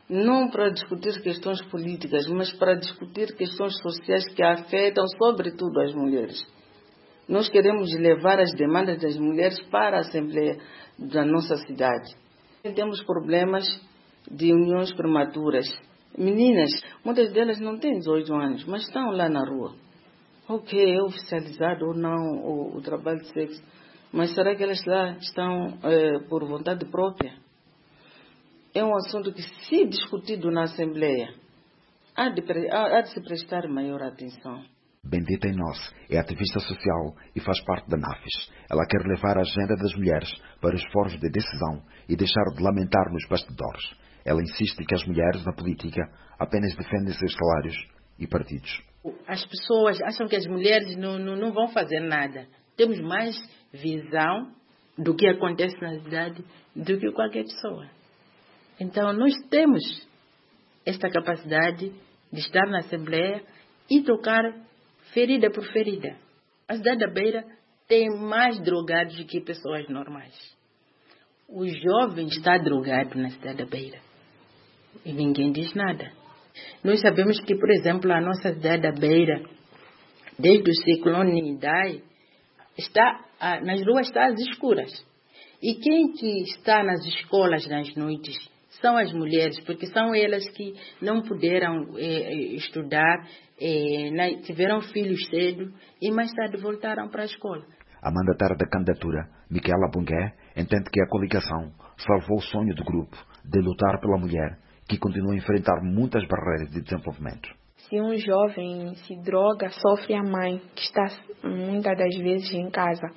não para discutir questões políticas, mas para discutir questões sociais que afetam sobretudo as mulheres. Nós queremos levar as demandas das mulheres para a Assembleia da nossa cidade. Temos problemas de uniões prematuras. Meninas, muitas delas não têm 18 anos, mas estão lá na rua. Ok, é oficializado ou não o trabalho de sexo, mas será que elas lá estão por vontade própria? É um assunto que, se discutido na Assembleia, há de se prestar maior atenção. Bendita Inós é ativista social e faz parte da NAFES. Ela quer levar a agenda das mulheres para os fóruns de decisão e deixar de lamentar nos bastidores. Ela insiste que as mulheres na política apenas defendem seus salários e partidos. As pessoas acham que as mulheres não vão fazer nada. Temos mais visão do que acontece na cidade do que qualquer pessoa. Então, nós temos esta capacidade de estar na Assembleia e tocar ferida por ferida. A cidade da Beira tem mais drogados do que pessoas normais. O jovem está drogado na cidade da Beira e ninguém diz nada. Nós sabemos que, por exemplo, a nossa cidade da Beira, desde o ciclone Idai, nas ruas está às escuras. E quem que está nas escolas nas noites são as mulheres, porque são elas que não puderam estudar, tiveram filhos cedo e mais tarde voltaram para a escola. A mandatária da candidatura, Micaela Bungué, entende que a coligação salvou o sonho do grupo de lutar pela mulher, que continua a enfrentar muitas barreiras de desenvolvimento. Se um jovem se droga, sofre a mãe, que está muitas das vezes em casa.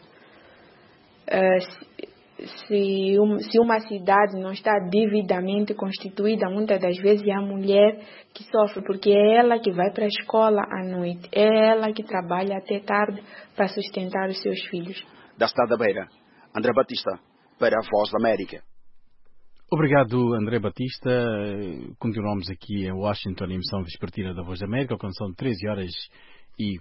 Se uma cidade não está devidamente constituída, muitas das vezes é a mulher que sofre, porque é ela que vai para a escola à noite, é ela que trabalha até tarde para sustentar os seus filhos. Da cidade da Beira, André Batista, para a Voz da América. Obrigado, André Batista. Continuamos aqui em Washington, em emissão vespertina da Voz da América, quando são 13 horas e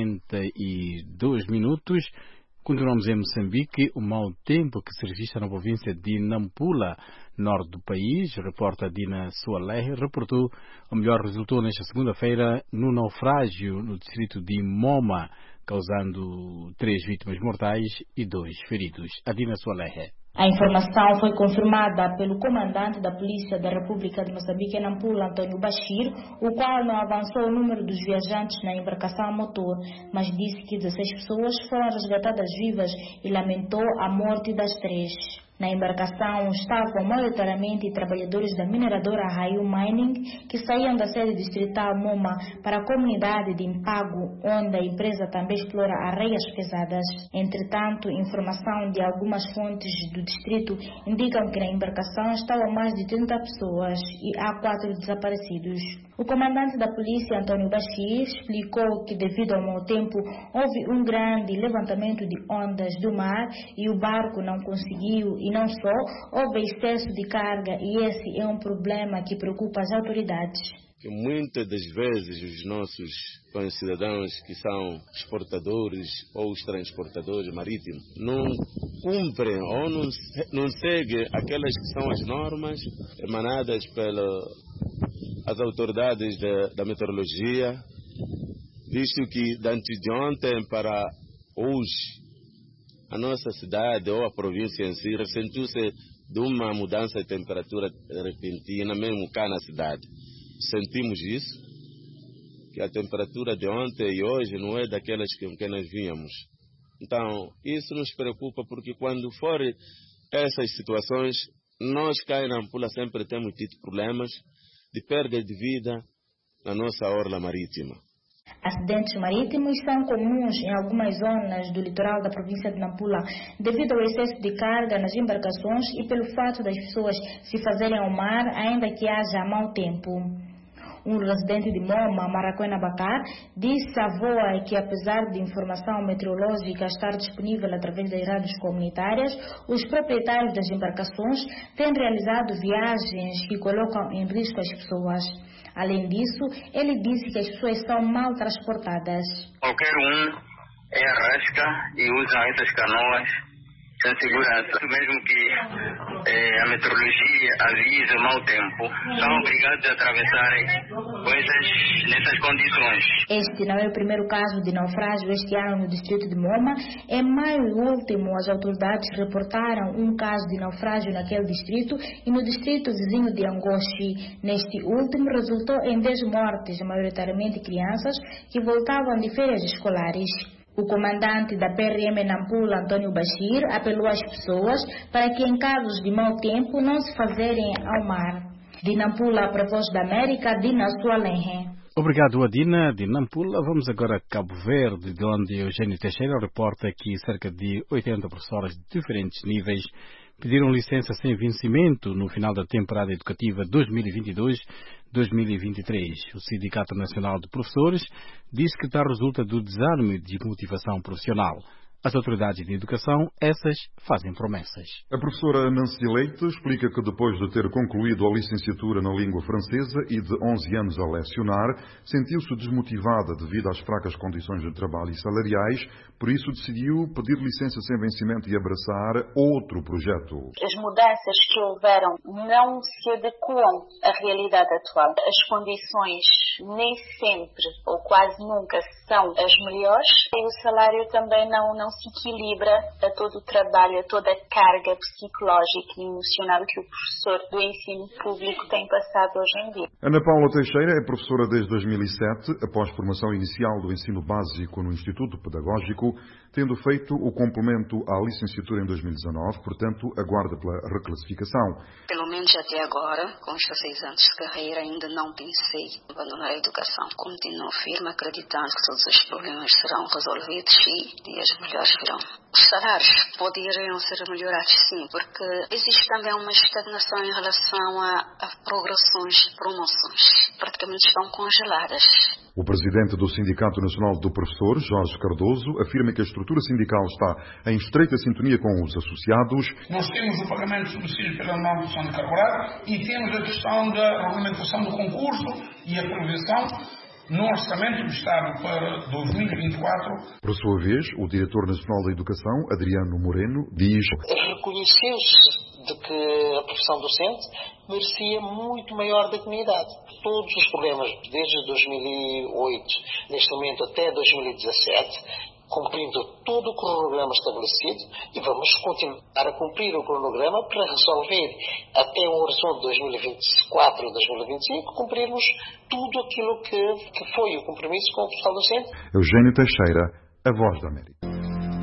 42 minutos. Continuamos em Moçambique. O mau tempo que se registra na província de Nampula, norte do país, reporta Dina Soaler, reportou, ou melhor, resultou nesta segunda-feira no naufrágio no distrito de Moma, causando 3 vítimas mortais e 2 feridos. A Dina Soaler. A informação foi confirmada pelo comandante da Polícia da República de Moçambique, em Nampula, Antônio Bashir, o qual não avançou o número dos viajantes na embarcação a motor, mas disse que 16 pessoas foram resgatadas vivas e lamentou a morte das 3. Na embarcação estavam maioritariamente trabalhadores da mineradora Raio Mining, que saíam da sede distrital Moma para a comunidade de Impago, onde a empresa também explora areias pesadas. Entretanto, informação de algumas fontes do distrito indicam que na embarcação estavam mais de 30 pessoas e há 4 desaparecidos. O comandante da polícia, Antônio Bashir, explicou que devido ao mau tempo houve um grande levantamento de ondas do mar e o barco não conseguiu, e não só, houve excesso de carga, e esse é um problema que preocupa as autoridades. Que muitas das vezes os nossos cidadãos que são exportadores ou os transportadores marítimos não cumprem ou não seguem aquelas que são as normas emanadas pelas autoridades da meteorologia, visto que de antes de ontem para hoje a nossa cidade ou a província em si ressentiu-se de uma mudança de temperatura repentina, mesmo cá na cidade. Sentimos isso, que a temperatura de ontem e hoje não é daquelas que nós víamos. Então, isso nos preocupa, porque quando forem essas situações, nós cá em Nampula sempre temos tido problemas de perda de vida na nossa orla marítima. Acidentes marítimos são comuns em algumas zonas do litoral da província de Nampula, devido ao excesso de carga nas embarcações e pelo fato das pessoas se fazerem ao mar, ainda que haja mau tempo. Um residente de Moma, Maracuena Bacar, disse à VOA que, apesar de informação meteorológica estar disponível através das rádios comunitárias, os proprietários das embarcações têm realizado viagens que colocam em risco as pessoas. Além disso, ele disse que as pessoas são mal transportadas. Qualquer um arrasca e usa essas canoas sem segurança. Mesmo que a meteorologia avise o mau tempo, são obrigados a atravessarem nessas condições. Este não é o primeiro caso de naufrágio este ano no distrito de Moma. Em maio último, as autoridades reportaram um caso de naufrágio naquele distrito e no distrito vizinho de Angoche. Neste último, resultou em 10 mortes, maioritariamente crianças, que voltavam de férias escolares. O comandante da PRM Nampula, Antônio Bashir, apelou às pessoas para que em casos de mau tempo não se fazerem ao mar. De Nampula para a Voz da América, Dina Sualenhe. Obrigado, Adina. De Nampula, vamos agora a Cabo Verde, de onde Eugênio Teixeira reporta que cerca de 80 professores de diferentes níveis pediram licença sem vencimento no final da temporada educativa 2022-2023. O Sindicato Nacional de Professores diz que tal resulta do desânimo de motivação profissional. As autoridades de educação, essas, fazem promessas. A professora Nancy Leite explica que depois de ter concluído a licenciatura na língua francesa e de 11 anos a lecionar, sentiu-se desmotivada devido às fracas condições de trabalho e salariais, por isso decidiu pedir licença sem vencimento e abraçar outro projeto. As mudanças que houveram não se adequam à realidade atual. As condições nem sempre ou quase nunca são as melhores e o salário também não se equilibra a todo o trabalho, a toda a carga psicológica e emocional que o professor do ensino público tem passado hoje em dia. Ana Paula Teixeira é professora desde 2007, após formação inicial do ensino básico no Instituto Pedagógico, tendo feito o complemento à licenciatura em 2019, portanto, aguarda pela reclassificação. Pelo menos até agora, com os 16 anos de carreira, ainda não pensei em abandonar a educação. Continuo firme, acreditando que todos os problemas serão resolvidos e dias melhores virão. Os salários poderiam ser melhorados, sim, porque existe também uma estagnação em relação a progressões, promoções. Praticamente estão congeladas. O presidente do Sindicato Nacional do Professor, Jorge Cardoso, afirma que a estrutura sindical está em estreita sintonia com os associados. Nós temos o pagamento de subsídio pela nova redução de carga horária e temos a questão da regulamentação do concurso e a previsão no Orçamento do Estado para 2024. Por sua vez, o diretor nacional da Educação, Adriano Moreno, diz: reconheceu-se de que a profissão docente merecia muito maior dignidade. Todos os problemas, desde 2008, neste momento até 2017, cumprindo todo o cronograma estabelecido, e vamos continuar a cumprir o cronograma para resolver até o horizonte 2024 ou 2025, cumprirmos tudo aquilo que foi o compromisso com o pessoal docente. Eugênio Teixeira, a Voz da América.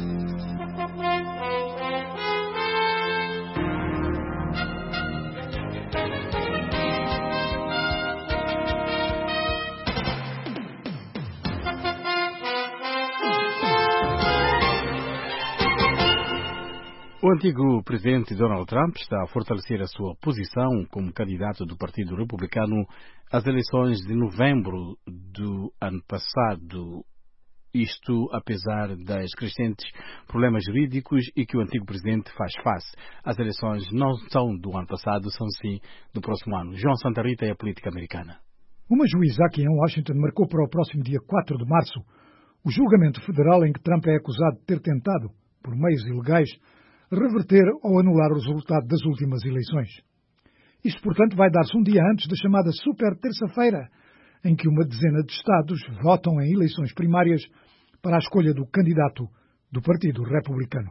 O antigo presidente Donald Trump está a fortalecer a sua posição como candidato do Partido Republicano às eleições de novembro do ano passado. Isto apesar das crescentes problemas jurídicos e que o antigo presidente faz face. As eleições não são do ano passado, são sim do próximo ano. João Santa Rita é a política americana. Uma juíza aqui em Washington marcou para o próximo dia 4 de março o julgamento federal em que Trump é acusado de ter tentado, por meios ilegais, reverter ou anular o resultado das últimas eleições. Isto, portanto, vai dar-se um dia antes da chamada Super Terça-feira, em que uma dezena de estados votam em eleições primárias para a escolha do candidato do Partido Republicano.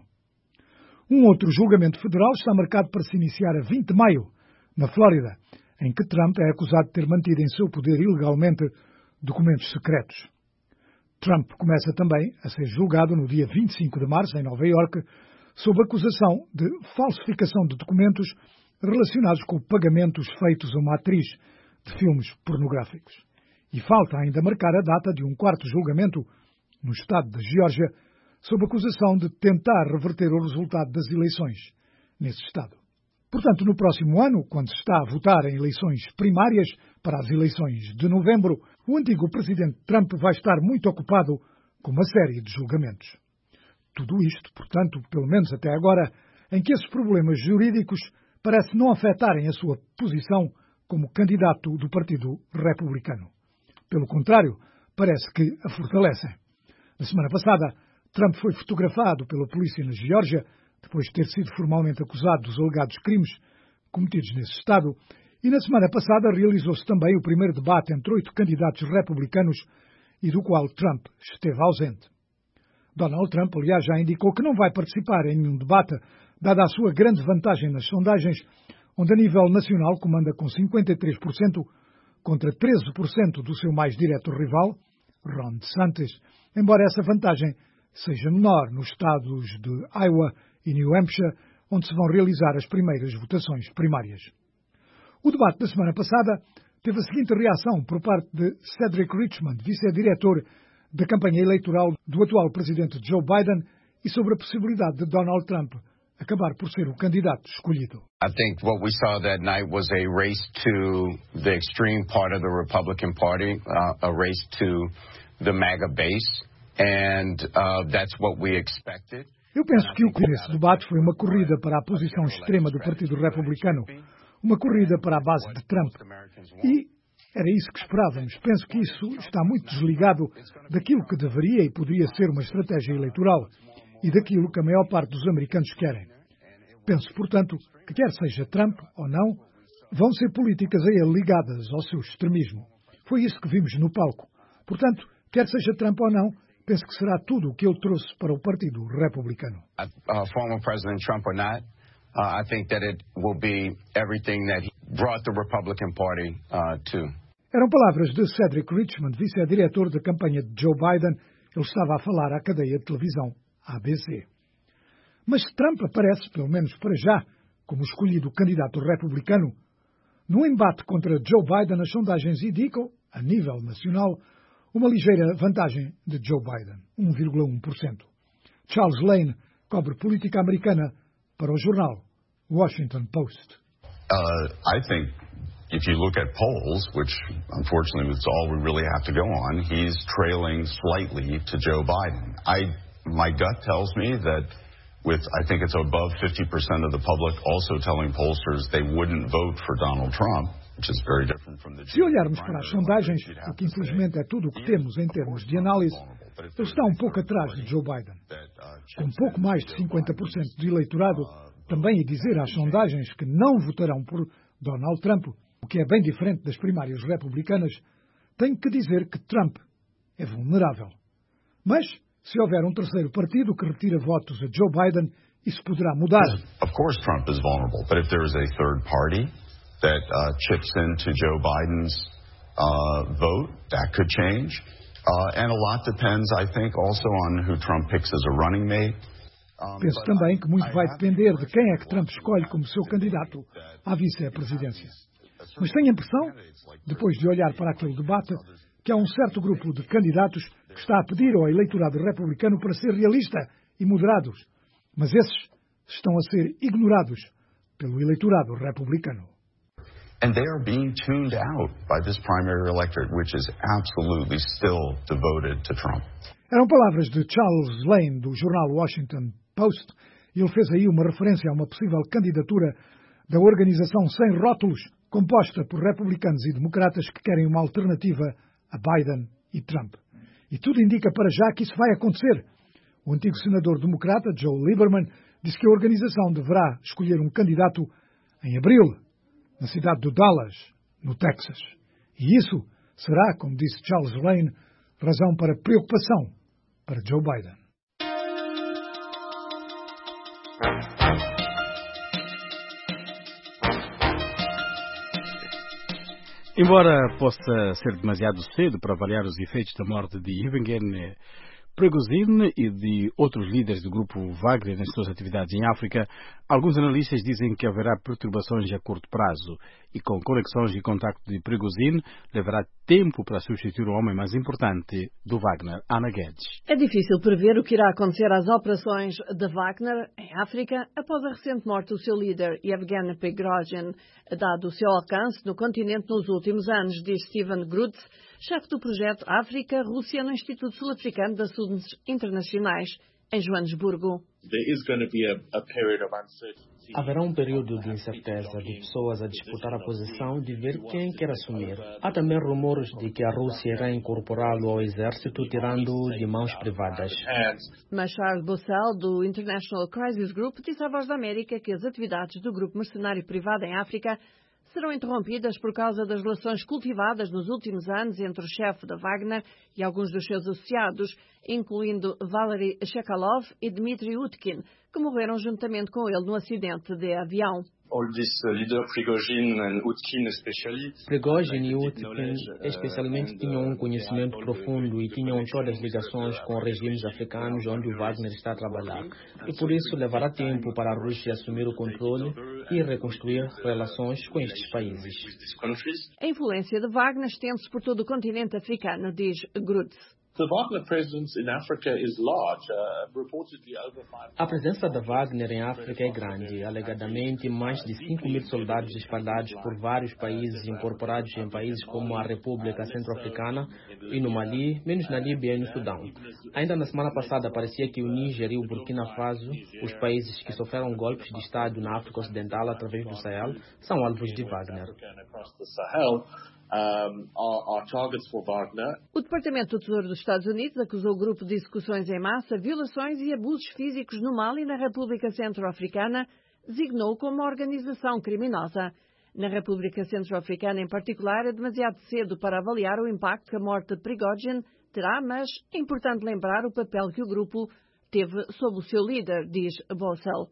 Um outro julgamento federal está marcado para se iniciar a 20 de maio, na Flórida, em que Trump é acusado de ter mantido em seu poder ilegalmente documentos secretos. Trump começa também a ser julgado no dia 25 de março, em Nova Iorque, sob acusação de falsificação de documentos relacionados com pagamentos feitos a uma atriz de filmes pornográficos. E falta ainda marcar a data de um quarto julgamento no estado da Geórgia, sob acusação de tentar reverter o resultado das eleições nesse estado. Portanto, no próximo ano, quando se está a votar em eleições primárias para as eleições de novembro, o antigo presidente Trump vai estar muito ocupado com uma série de julgamentos. Tudo isto, portanto, pelo menos até agora, em que esses problemas jurídicos parecem não afetarem a sua posição como candidato do Partido Republicano. Pelo contrário, parece que a fortalecem. Na semana passada, Trump foi fotografado pela polícia na Geórgia depois de ter sido formalmente acusado dos alegados crimes cometidos nesse Estado, e na semana passada realizou-se também o primeiro debate entre 8 candidatos republicanos e do qual Trump esteve ausente. Donald Trump, aliás, já indicou que não vai participar em nenhum debate, dada a sua grande vantagem nas sondagens, onde a nível nacional comanda com 53% contra 13% do seu mais direto rival, Ron DeSantis, embora essa vantagem seja menor nos estados de Iowa e New Hampshire, onde se vão realizar as primeiras votações primárias. O debate da semana passada teve a seguinte reação por parte de Cedric Richmond, vice-diretor da campanha eleitoral do atual presidente Joe Biden, e sobre a possibilidade de Donald Trump acabar por ser o candidato escolhido. I think what we saw that night was a race to the extreme part of the Republican Party, a race to the MAGA base, and that's what we expected. Eu penso que o que nesse debate foi uma corrida para a posição extrema do Partido Republicano, uma corrida para a base de Trump. E era isso que esperávamos. Penso que isso está muito desligado daquilo que deveria e poderia ser uma estratégia eleitoral e daquilo que a maior parte dos americanos querem. Penso, portanto, que quer seja Trump ou não, vão ser políticas a ele ligadas ao seu extremismo. Foi isso que vimos no palco. Portanto, quer seja Trump ou não, penso que será tudo o que ele trouxe para o Partido Republicano. Former President Trump or not, I think that it will be everything that he brought the Republican Party to. Eram palavras de Cedric Richmond, vice-diretor da campanha de Joe Biden. Ele estava a falar à cadeia de televisão ABC. Mas Trump aparece, pelo menos para já, como escolhido candidato republicano. No embate contra Joe Biden, as sondagens indicam, a nível nacional, uma ligeira vantagem de Joe Biden, 1,1%. Charles Lane cobre política americana para o jornal Washington Post. I think if you look at polls, which unfortunately is all we really have to go on, he's trailing slightly to Joe Biden. My gut tells me that I think it's above 50% of the public also telling pollsters they wouldn't vote for Donald Trump, which is very different from the... Se olharmos para as sondagens, o que infelizmente é tudo o que temos em termos de análise, ele está um pouco atrás de Joe Biden. Com pouco mais de 50% do eleitorado, também a dizer às sondagens que não votarão por Donald Trump, o que é bem diferente das primárias republicanas, tenho que dizer que Trump é vulnerável. Mas, se houver um terceiro partido que retira votos a Joe Biden, isso poderá mudar. Of course Trump is vulnerable, but if there is a third party that chips into Joe Biden's vote, that could change. And a lot depends, I think, also on who Trump picks as a running mate. Penso também que muito vai depender de quem é que Trump escolhe como seu candidato à vice-presidência. Mas tenho a impressão, depois de olhar para aquele debate, que há um certo grupo de candidatos que está a pedir ao eleitorado republicano para ser realista e moderados. Mas esses estão a ser ignorados pelo eleitorado republicano. And they are being tuned out by this primary electorate, which is absolutely still devoted to Trump. Eram palavras de Charles Lane, do jornal Washington Post, e ele fez aí uma referência a uma possível candidatura da organização Sem Rótulos, composta por republicanos e democratas que querem uma alternativa a Biden e Trump. E tudo indica para já que isso vai acontecer. O antigo senador democrata, Joe Lieberman, disse que a organização deverá escolher um candidato em abril, na cidade de Dallas, no Texas. E isso será, como disse Charles Lane, razão para preocupação para Joe Biden. Embora possa ser demasiado cedo para avaliar os efeitos da morte de Yevgeny Prigozhin e de outros líderes do grupo Wagner nas suas atividades em África, alguns analistas dizem que haverá perturbações a curto prazo e com conexões e contacto de Prigozhin levará tempo para substituir o homem mais importante do Wagner, Ana Guedes. É difícil prever o que irá acontecer às operações de Wagner em África após a recente morte do seu líder, Yevgeny Prigozhin, dado o seu alcance no continente nos últimos anos, diz Steven Grutz, chefe do projeto África-Rússia no Instituto Sul-Africano de Assuntos Internacionais, em Joanesburgo. Haverá um período de incerteza, de pessoas a disputar a posição, de ver quem quer assumir. Há também rumores de que a Rússia irá incorporá-lo ao exército, tirando-o de mãos privadas. Mas Charles Bossell, do International Crisis Group, disse à Voz da América que as atividades do grupo mercenário privado em África serão interrompidas por causa das relações cultivadas nos últimos anos entre o chefe da Wagner e alguns dos seus associados, incluindo Valery Chekalov e Dmitry Utkin, que morreram juntamente com ele no acidente de avião. Prigozhin e Utkin especialmente tinham um conhecimento profundo e tinham todas as ligações com regimes africanos onde o Wagner está a trabalhar. E por isso levará tempo para a Rússia assumir o controle e reconstruir relações com estes países. A influência de Wagner estende-se por todo o continente africano, diz Grutz. A presença da Wagner em África é grande, alegadamente mais de 5.000 soldados espalhados por vários países, incorporados em países como a República Centro-Africana e no Mali, menos na Líbia e no Sudão. Ainda na semana passada parecia que o Níger e o Burkina Faso, os países que sofreram golpes de Estado na África Ocidental através do Sahel, são alvos de Wagner. O Departamento do Tesouro dos Estados Unidos acusou o grupo de execuções em massa, violações e abusos físicos no Mali e na República Centro-Africana, designou como organização criminosa. Na República Centro-Africana, em particular, é demasiado cedo para avaliar o impacto que a morte de Prigozhin terá, mas é importante lembrar o papel que o grupo teve sob o seu líder, diz Bossell.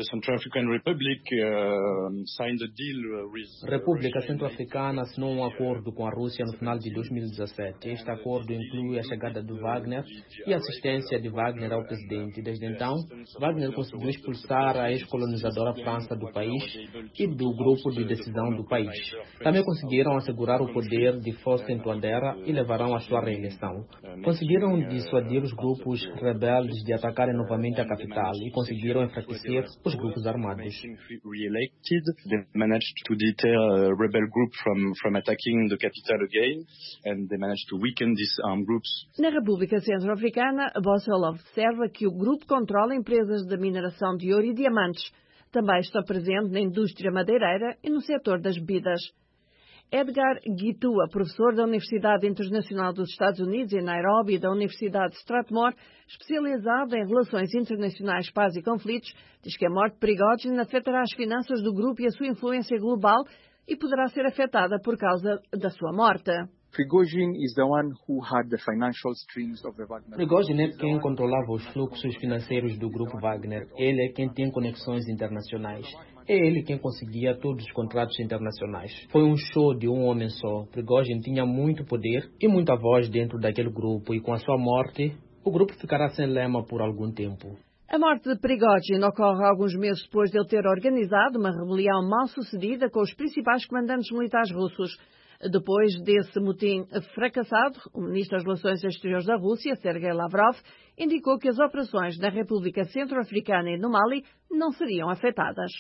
A República Centro-Africana assinou um acordo com a Rússia no final de 2017. Este acordo inclui a chegada de Wagner e a assistência de Wagner ao presidente. Desde então, Wagner conseguiu expulsar a ex-colonizadora França do país e do grupo de decisão do país. Também conseguiram assegurar o poder de Faustin Touadéra e levarão à sua reeleição. Conseguiram dissuadir os grupos rebeldes de atacarem novamente a capital e conseguiram enfraquecer os grupos armados. They managed to deter a rebel group from attacking the capital again, and they managed to weaken these armed groups. Na República Centro-Africana, Bossell observa que o grupo controla empresas de mineração de ouro e diamantes. Também está presente na indústria madeireira e no setor das bebidas. Edgar Gitua, professor da Universidade Internacional dos Estados Unidos em Nairobi e da Universidade Strathmore, especializado em relações internacionais, paz e conflitos, diz que a morte de Prigozhin afetará as finanças do grupo e a sua influência global e poderá ser afetada por causa da sua morte. Prigozhin is the one who had the financial strings of the Wagner. Prigozhin é quem controlava os fluxos financeiros do grupo Wagner. Ele é quem tem conexões internacionais. É ele quem conseguia todos os contratos internacionais. Foi um show de um homem só. Prigozhin tinha muito poder e muita voz dentro daquele grupo e com a sua morte, o grupo ficará sem lema por algum tempo. A morte de Prigozhin ocorre alguns meses depois de ele ter organizado uma rebelião mal-sucedida com os principais comandantes militares russos. Depois desse motim fracassado, o ministro das Relações Exteriores da Rússia, Sergei Lavrov, indicou que as operações na República Centro-Africana e no Mali não seriam afetadas.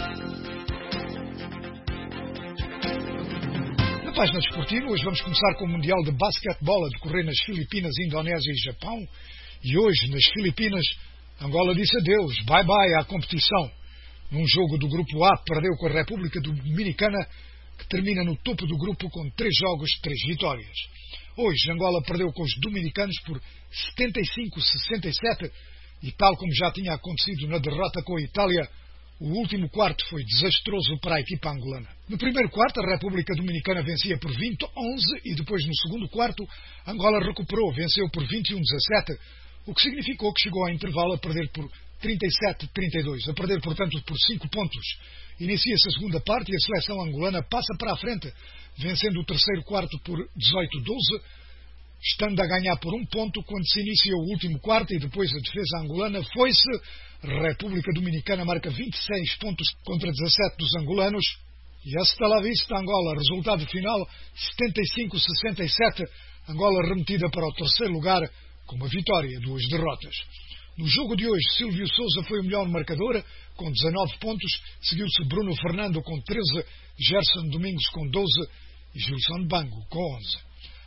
Na página desportiva, hoje vamos começar com o Mundial de Basquetebol a decorrer nas Filipinas, Indonésia e Japão. E hoje, nas Filipinas, Angola disse adeus, bye-bye à competição. Num jogo do Grupo A, perdeu com a República Dominicana, que termina no topo do grupo com 3 jogos, 3 vitórias. Hoje, Angola perdeu com os dominicanos por 75-67 e, tal como já tinha acontecido na derrota com a Itália, o último quarto foi desastroso para a equipa angolana. No primeiro quarto, a República Dominicana vencia por 20-11 e depois, no segundo quarto, Angola recuperou, venceu por 21-17, o que significou que chegou ao intervalo a perder por 37-32, a perder, portanto, por 5 pontos. Inicia-se a segunda parte e a seleção angolana passa para a frente, vencendo o terceiro quarto por 18-12, estando a ganhar por 1 ponto quando se inicia o último quarto e depois a defesa angolana foi-se. República Dominicana marca 26 pontos contra 17 dos angolanos. E hasta la vista, Angola. Resultado final 75-67. Angola remetida para o terceiro lugar com uma vitória e 2 derrotas. No jogo de hoje, Silvio Sousa foi o melhor marcador, com 19 pontos. Seguiu-se Bruno Fernando com 13, Gerson Domingos com 12 e Gilson Bango com 11.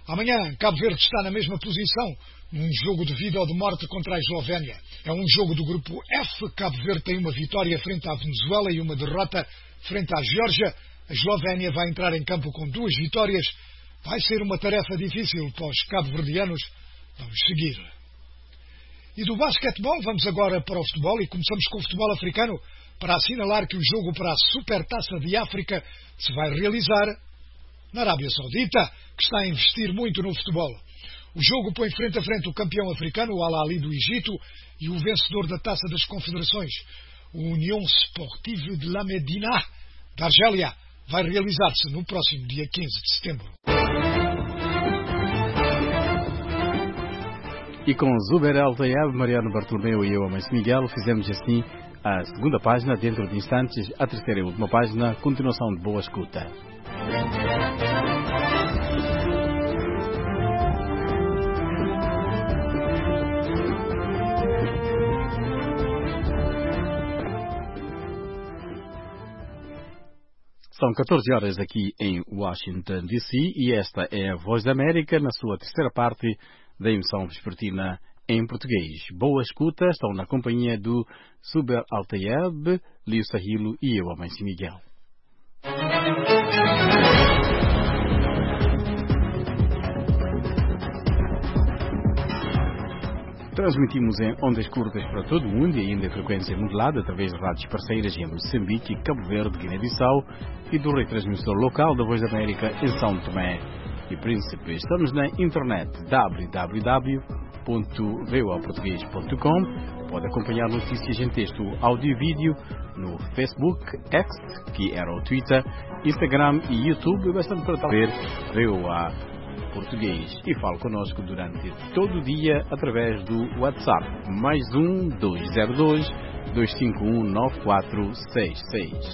Amanhã, Cabo Verde está na mesma posição, num jogo de vida ou de morte contra a Eslovénia. É um jogo do grupo F. Cabo Verde tem uma vitória frente à Venezuela e uma derrota frente à Geórgia. A Eslovénia vai entrar em campo com 2 vitórias. Vai ser uma tarefa difícil para os cabo-verdianos. Vamos seguir. E do basquetebol, vamos agora para o futebol e começamos com o futebol africano para assinalar que o jogo para a Supertaça de África se vai realizar na Arábia Saudita, que está a investir muito no futebol. O jogo põe frente a frente o campeão africano, o Al-Ahly do Egito, e o vencedor da Taça das Confederações, o União Sportive de La Médina, da Argélia. Vai realizar-se no próximo dia 15 de setembro. E com Zuber Altayeb, Mariano Bartolomeu e eu, Amancio Miguel, fizemos assim a segunda página. Dentro de instantes, a terceira e última página, continuação de Boa Escuta. São 14 horas aqui em Washington, D.C. e esta é a Voz da América na sua terceira parte da emissão vespertina em português. Boa escuta, estão na companhia do Zuber Altayeb, Lio Sahilo e eu, Amancio Miguel. Transmitimos em ondas curtas para todo o mundo e ainda em frequência modulada através de rádios parceiras em Moçambique, Cabo Verde, Guiné-Bissau e do retransmissor local da Voz da América em São Tomé e Príncipe. Estamos na internet www.voaportugues.com. Pode acompanhar notícias em texto, áudio e vídeo no Facebook, X, que era o Twitter, Instagram e YouTube. Bastante para ver VOA Português e fale connosco durante todo o dia através do WhatsApp +1 202 251 9466.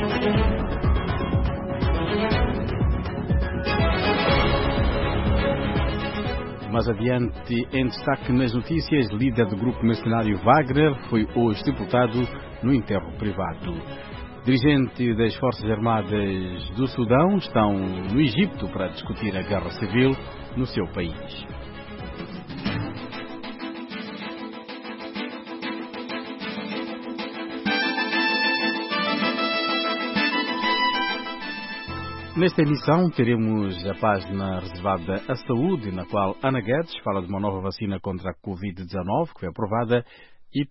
Mais adiante, em destaque nas notícias, líder do grupo mercenário Wagner foi hoje deputado no enterro privado. Dirigentes das Forças Armadas do Sudão estão no Egito para discutir a guerra civil no seu país. Nesta emissão teremos a página reservada à saúde, na qual Ana Guedes fala de uma nova vacina contra a Covid-19 que foi aprovada. E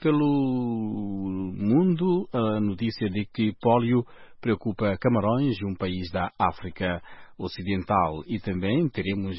pelo mundo, a notícia de que pólio preocupa Camarões, um país da África Ocidental. E também teremos,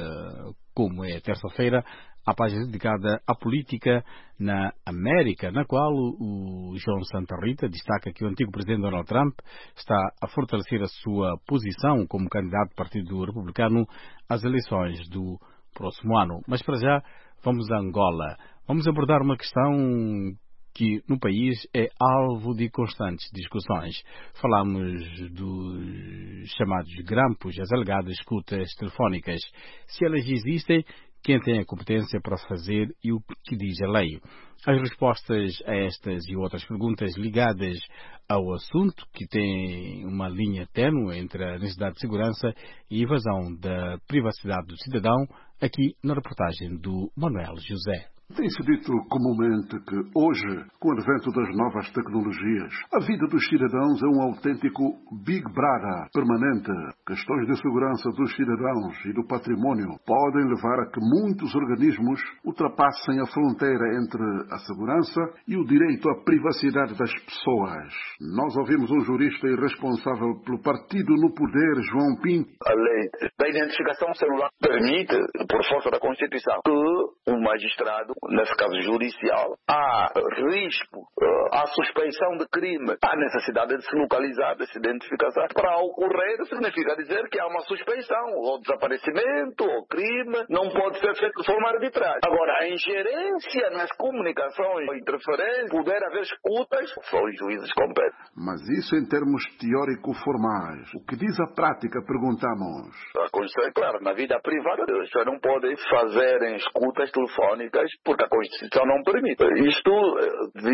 como é terça-feira, a página dedicada à política na América, na qual o João Santa Rita destaca que o antigo presidente Donald Trump está a fortalecer a sua posição como candidato do Partido Republicano às eleições do próximo ano. Mas para já, vamos a Angola. Vamos abordar uma questão que no país é alvo de constantes discussões. Falamos dos chamados grampos, as alegadas escutas telefónicas. Se elas existem, quem tem a competência para fazer e o que diz a lei? As respostas a estas e outras perguntas ligadas ao assunto, que tem uma linha ténue entre a necessidade de segurança e evasão da privacidade do cidadão, aqui na reportagem do Manuel José. Tem-se dito comumente que hoje, com o advento das novas tecnologias, a vida dos cidadãos é um autêntico Big Brother permanente. Questões de segurança dos cidadãos e do património podem levar a que muitos organismos ultrapassem a fronteira entre a segurança e o direito à privacidade das pessoas. Nós ouvimos um jurista e responsável pelo partido no poder, João Pinto. A lei da identificação celular permite, por força da Constituição, que um magistrado, nesse caso judicial, há risco, há suspeição de crime, há necessidade de se localizar, de se identificar. Para ocorrer, significa dizer que há uma suspeição, ou desaparecimento, ou crime, não pode ser feito de forma arbitrária. Agora, a ingerência nas comunicações, a interferência, poder haver escutas, só os juízes competem. Mas isso em termos teórico-formais. O que diz a prática, perguntamos. A Constituição é clara, na vida privada, as pessoas não podem fazer escutas telefónicas porque a Constituição não permite. Isto vinha no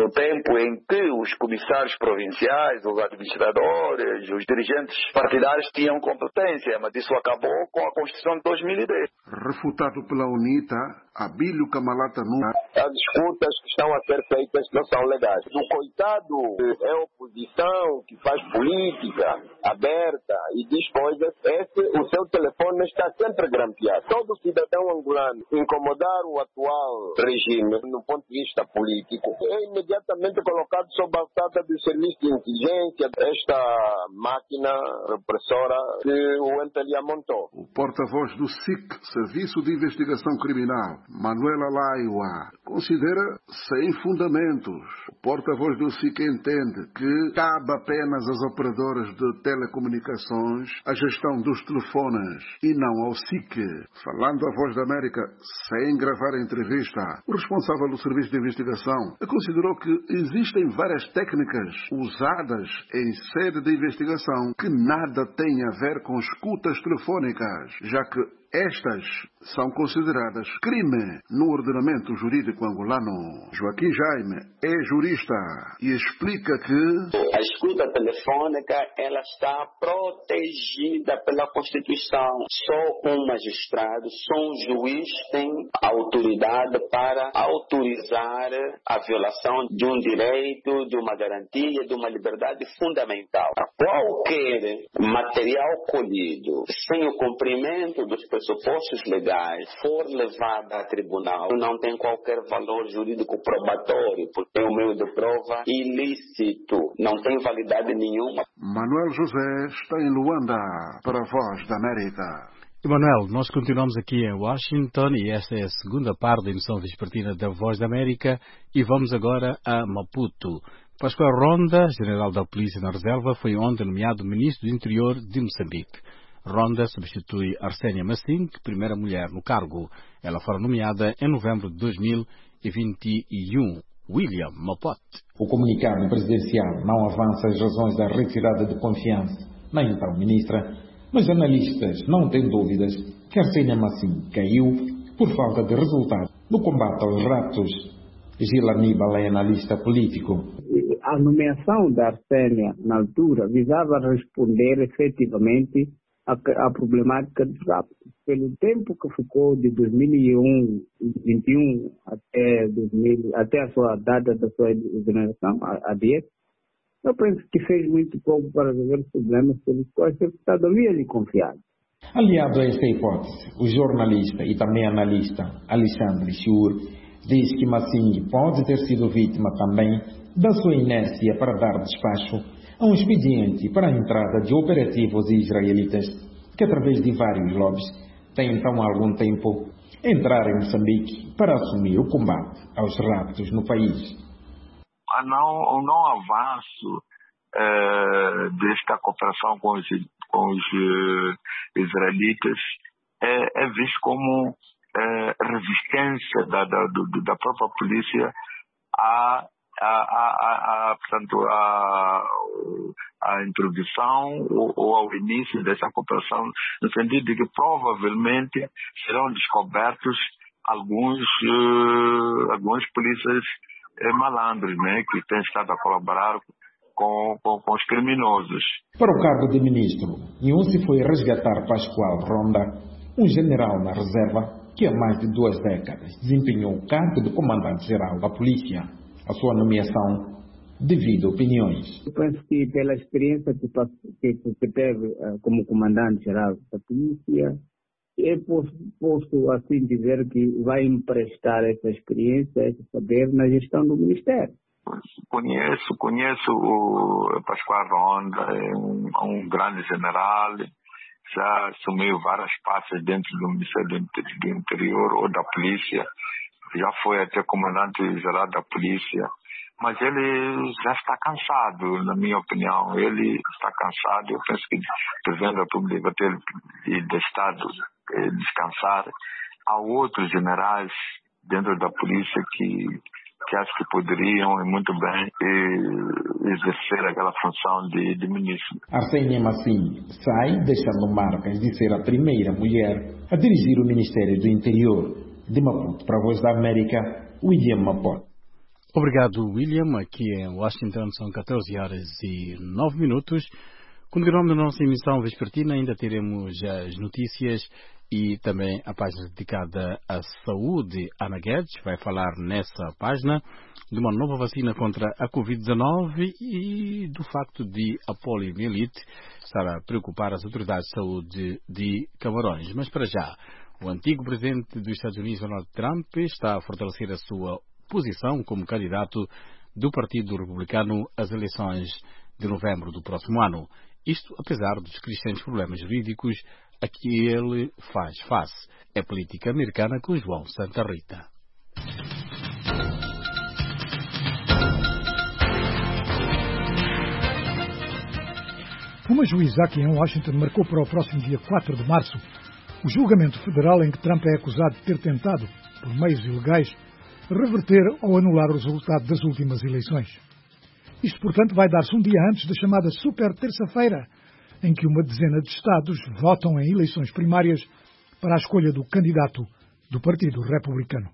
no tempo em que os comissários provinciais, os administradores, os dirigentes partidários tinham competência, mas isso acabou com a Constituição de 2010. Refutado pela UNITA, Abílio Camalata Nunes. As escutas que estão a ser feitas não são legais. O coitado é oposição que faz política aberta e diz coisas, o seu telefone está sempre grampeado. Todo cidadão angolano incomodar o atual regime no ponto de vista político é imediatamente colocado sob a alçada do serviço de inteligência desta máquina repressora que o MPLA montou. O porta-voz do SIC, Serviço de Investigação Criminal, Manuela Laiwa, considera sem fundamentos. O porta-voz do SIC entende que cabe apenas às operadoras de telecomunicações a gestão dos telefones e não ao SIC. Falando à Voz da América, sem gravar a entrevista, o responsável do Serviço de Investigação considerou que existem várias técnicas usadas em sede de investigação que nada têm a ver com escutas telefónicas, já que estas são consideradas crime no ordenamento jurídico angolano. Joaquim Jaime é jurista e explica que a escuta telefônica ela está protegida pela Constituição. Só um magistrado, só um juiz tem autoridade para autorizar a violação de um direito, de uma garantia, de uma liberdade fundamental. Qualquer material colhido sem o cumprimento dos pressupostos legais for levado a tribunal, não tem qualquer valor jurídico probatório, porque é um meio de prova ilícito, não tem validade nenhuma. Manuel José está em Luanda para a Voz da América. Emanuel, nós continuamos aqui em Washington e esta é a segunda parte da emissão vespertina da Voz da América e vamos agora a Maputo. Pascoal Ronda, general da Polícia na Reserva, foi ontem nomeado Ministro do Interior de Moçambique. Ronda substitui Arsénia Massim, primeira mulher no cargo. Ela foi nomeada em novembro de 2021. William Mapote. O comunicado presidencial não avança as razões da retirada de confiança na então ministra, mas analistas não têm dúvidas que Arsénia Massim caiu por falta de resultado no combate aos raptos. Gil Aníbal é analista político. A nomeação da Arsénia, na altura, visava responder efetivamente à problemática dos raptos. Pelo tempo que ficou de 2021 até a sua data da sua exoneração, a 10, eu penso que fez muito pouco para resolver os problemas pelos quais a cidadania lhe confiada. Aliado a esta hipótese, o jornalista e também analista Alexandre Chur diz que Massim pode ter sido vítima também da sua inércia para dar despacho a um expediente para a entrada de operativos israelitas que, através de vários lobbies, têm então há algum tempo entrar em Moçambique para assumir o combate aos raptos no país. O não avanço desta cooperação com os israelitas é visto como resistência da própria polícia à introdução ou ao início dessa cooperação, no sentido de que provavelmente serão descobertos alguns polícias malandros, né, que têm estado a colaborar com os criminosos. Para o cargo de ministro, se foi resgatar Pascoal Ronda, um general na reserva que há mais de 2 décadas desempenhou o cargo de comandante-geral da polícia. A sua nomeação divide opiniões. Eu penso que pela experiência que teve como comandante-geral da polícia, posso assim dizer que vai emprestar essa experiência, esse saber na gestão do Ministério. Conheço o Pascoal Ronda, é um grande general, já assumiu várias pastas dentro do Ministério do Interior ou da Polícia, já foi até comandante-geral da Polícia, mas ele já está cansado, na minha opinião. Ele está cansado, eu penso que o Presidente da República deve ter deixado descansar. Há outros generais dentro da Polícia que acho que poderiam muito bem exercer aquela função de ministro. Arsénia Massim sai deixando marcas de ser a primeira mulher a dirigir o Ministério do Interior. De Maputo para a Voz da América, William Mapote. Obrigado, William. Aqui em Washington são 14h09. Continuando a nossa emissão vespertina, ainda teremos as notícias e também a página dedicada à saúde. Ana Guedes vai falar nessa página de uma nova vacina contra a Covid-19 e do facto de a poliomielite estar a preocupar as autoridades de saúde de Camarões. Mas para já, o antigo presidente dos Estados Unidos, Donald Trump, está a fortalecer a sua posição como candidato do Partido Republicano às eleições de novembro do próximo ano. Isto apesar dos crescentes problemas jurídicos a que ele faz face. É política americana com João Santa Rita. Uma juíza aqui em Washington marcou para o próximo dia 4 de março o julgamento federal em que Trump é acusado de ter tentado, por meios ilegais, reverter ou anular o resultado das últimas eleições. Isto, portanto, vai dar-se um dia antes da chamada Super Terça-feira, em que uma dezena de estados votam em eleições primárias para a escolha do candidato do Partido Republicano.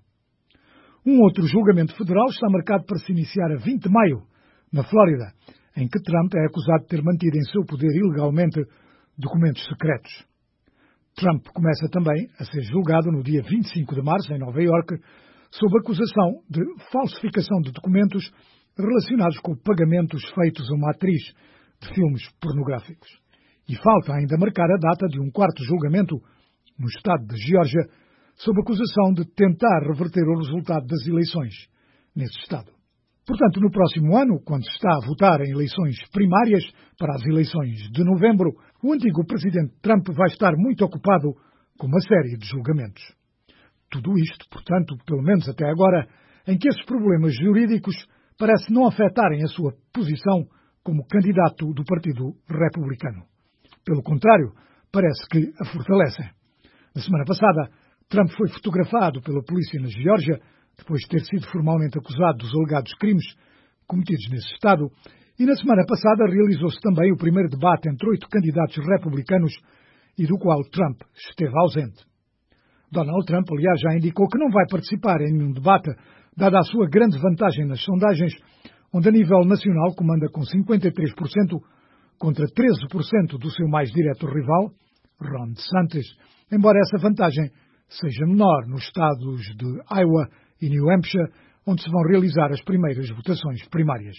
Um outro julgamento federal está marcado para se iniciar a 20 de maio, na Flórida, em que Trump é acusado de ter mantido em seu poder ilegalmente documentos secretos. Trump começa também a ser julgado no dia 25 de março, em Nova Iorque, sob acusação de falsificação de documentos relacionados com pagamentos feitos a uma atriz de filmes pornográficos. E falta ainda marcar a data de um quarto julgamento no estado de Geórgia, sob acusação de tentar reverter o resultado das eleições nesse estado. Portanto, no próximo ano, quando se está a votar em eleições primárias para as eleições de novembro, o antigo presidente Trump vai estar muito ocupado com uma série de julgamentos. Tudo isto, portanto, pelo menos até agora, em que esses problemas jurídicos parece não afetarem a sua posição como candidato do Partido Republicano. Pelo contrário, parece que a fortalecem. Na semana passada, Trump foi fotografado pela polícia na Geórgia, depois de ter sido formalmente acusado dos alegados crimes cometidos nesse estado, e na semana passada realizou-se também o primeiro debate entre 8 candidatos republicanos e do qual Trump esteve ausente. Donald Trump, aliás, já indicou que não vai participar em nenhum debate, dada a sua grande vantagem nas sondagens, onde a nível nacional comanda com 53% contra 13% do seu mais direto rival, Ron DeSantis, embora essa vantagem seja menor nos estados de Iowa e New Hampshire, onde se vão realizar as primeiras votações primárias.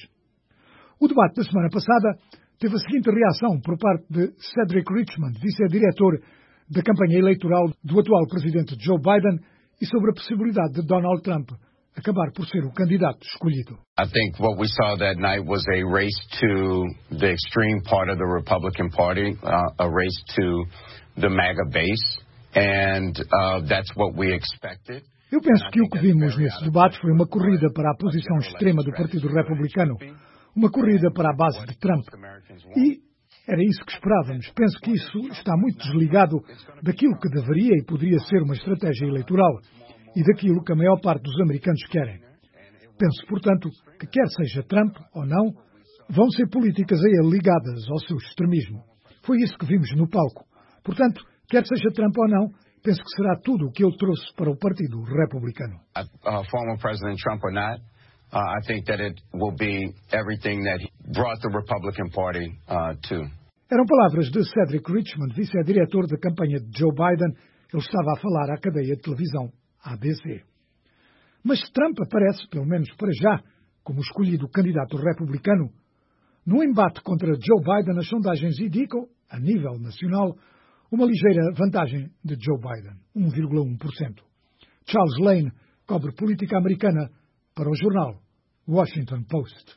O debate da semana passada teve a seguinte reação por parte de Cedric Richmond, vice-diretor da campanha eleitoral do atual presidente Joe Biden, e sobre a possibilidade de Donald Trump acabar por ser o candidato escolhido. I think what we saw that night was a race to the extreme part of the Republican Party, a race to the MAGA base, and that's what we expected. Eu penso que o que vimos nesse debate foi uma corrida para a posição extrema do Partido Republicano, uma corrida para a base de Trump. E era isso que esperávamos. Penso que isso está muito desligado daquilo que deveria e poderia ser uma estratégia eleitoral e daquilo que a maior parte dos americanos querem. Penso, portanto, que quer seja Trump ou não, vão ser políticas a ele ligadas ao seu extremismo. Foi isso que vimos no palco. Portanto, quer seja Trump ou não, penso que será tudo o que ele trouxe para o Partido Republicano. Former President Trump or not, I think that it will be everything that he brought the Republican Party to. Eram palavras de Cedric Richmond, vice-diretor da campanha de Joe Biden. Ele estava a falar à cadeia de televisão ABC. Mas Trump aparece, pelo menos para já, como escolhido candidato republicano. No embate contra Joe Biden, as sondagens indicam, a nível nacional, uma ligeira vantagem de Joe Biden, 1,1%. Charles Lane cobre política americana para o jornal Washington Post.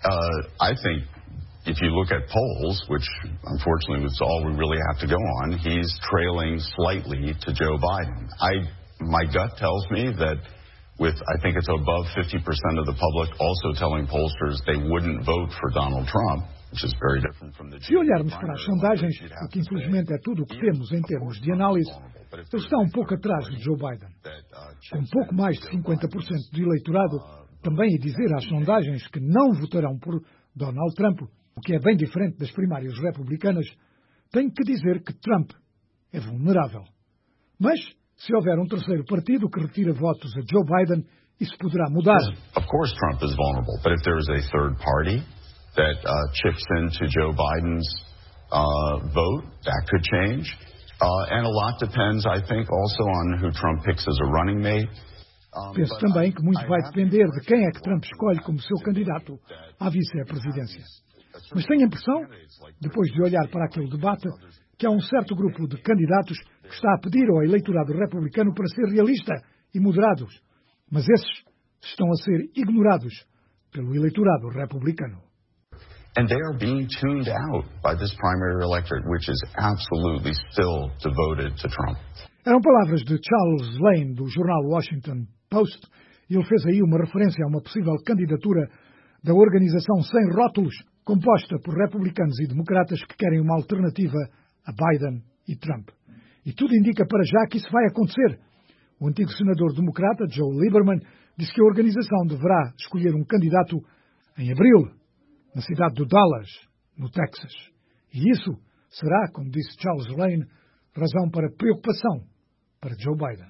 I think if you look at polls, which unfortunately is all we really have to go on, he's trailing slightly to Joe Biden. My gut tells me that I think it's above 50% of the public also telling pollsters they wouldn't vote for Donald Trump, which is very different from the... Se olharmos para as sondagens, o que infelizmente é tudo o que temos em termos de análise, ele está um pouco atrás de Joe Biden. Com pouco mais de 50% do eleitorado, também a dizer às sondagens que não votarão por Donald Trump, o que é bem diferente das primárias republicanas, tenho que dizer que Trump é vulnerável. Mas, se houver um terceiro partido que retira votos a Joe Biden isso poderá mudar. Of course Trump is vulnerable, but if there is a third party that chips into Joe Biden's vote, that could change. And a lot depends, I think, also on who Trump picks as a running mate. Penso também que muito vai depender de quem é que Trump escolhe como seu candidato à vice-presidência. Mas tenho a impressão, depois de olhar para aquele debate, que há um certo grupo de candidatos que está a pedir ao eleitorado republicano para ser realista e moderados. Mas esses estão a ser ignorados pelo eleitorado republicano. And they are being tuned out by this primary electorate, which is absolutely still devoted to Trump. Eram palavras de Charles Lane, do jornal Washington Post, e ele fez aí uma referência a uma possível candidatura da organização Sem Rótulos, composta por republicanos e democratas que querem uma alternativa a Biden e Trump. E tudo indica para já que isso vai acontecer. O antigo senador democrata, Joe Lieberman, disse que a organização deverá escolher um candidato em abril, na cidade de Dallas, no Texas. E isso será, como disse Charles Lane, razão para preocupação para Joe Biden.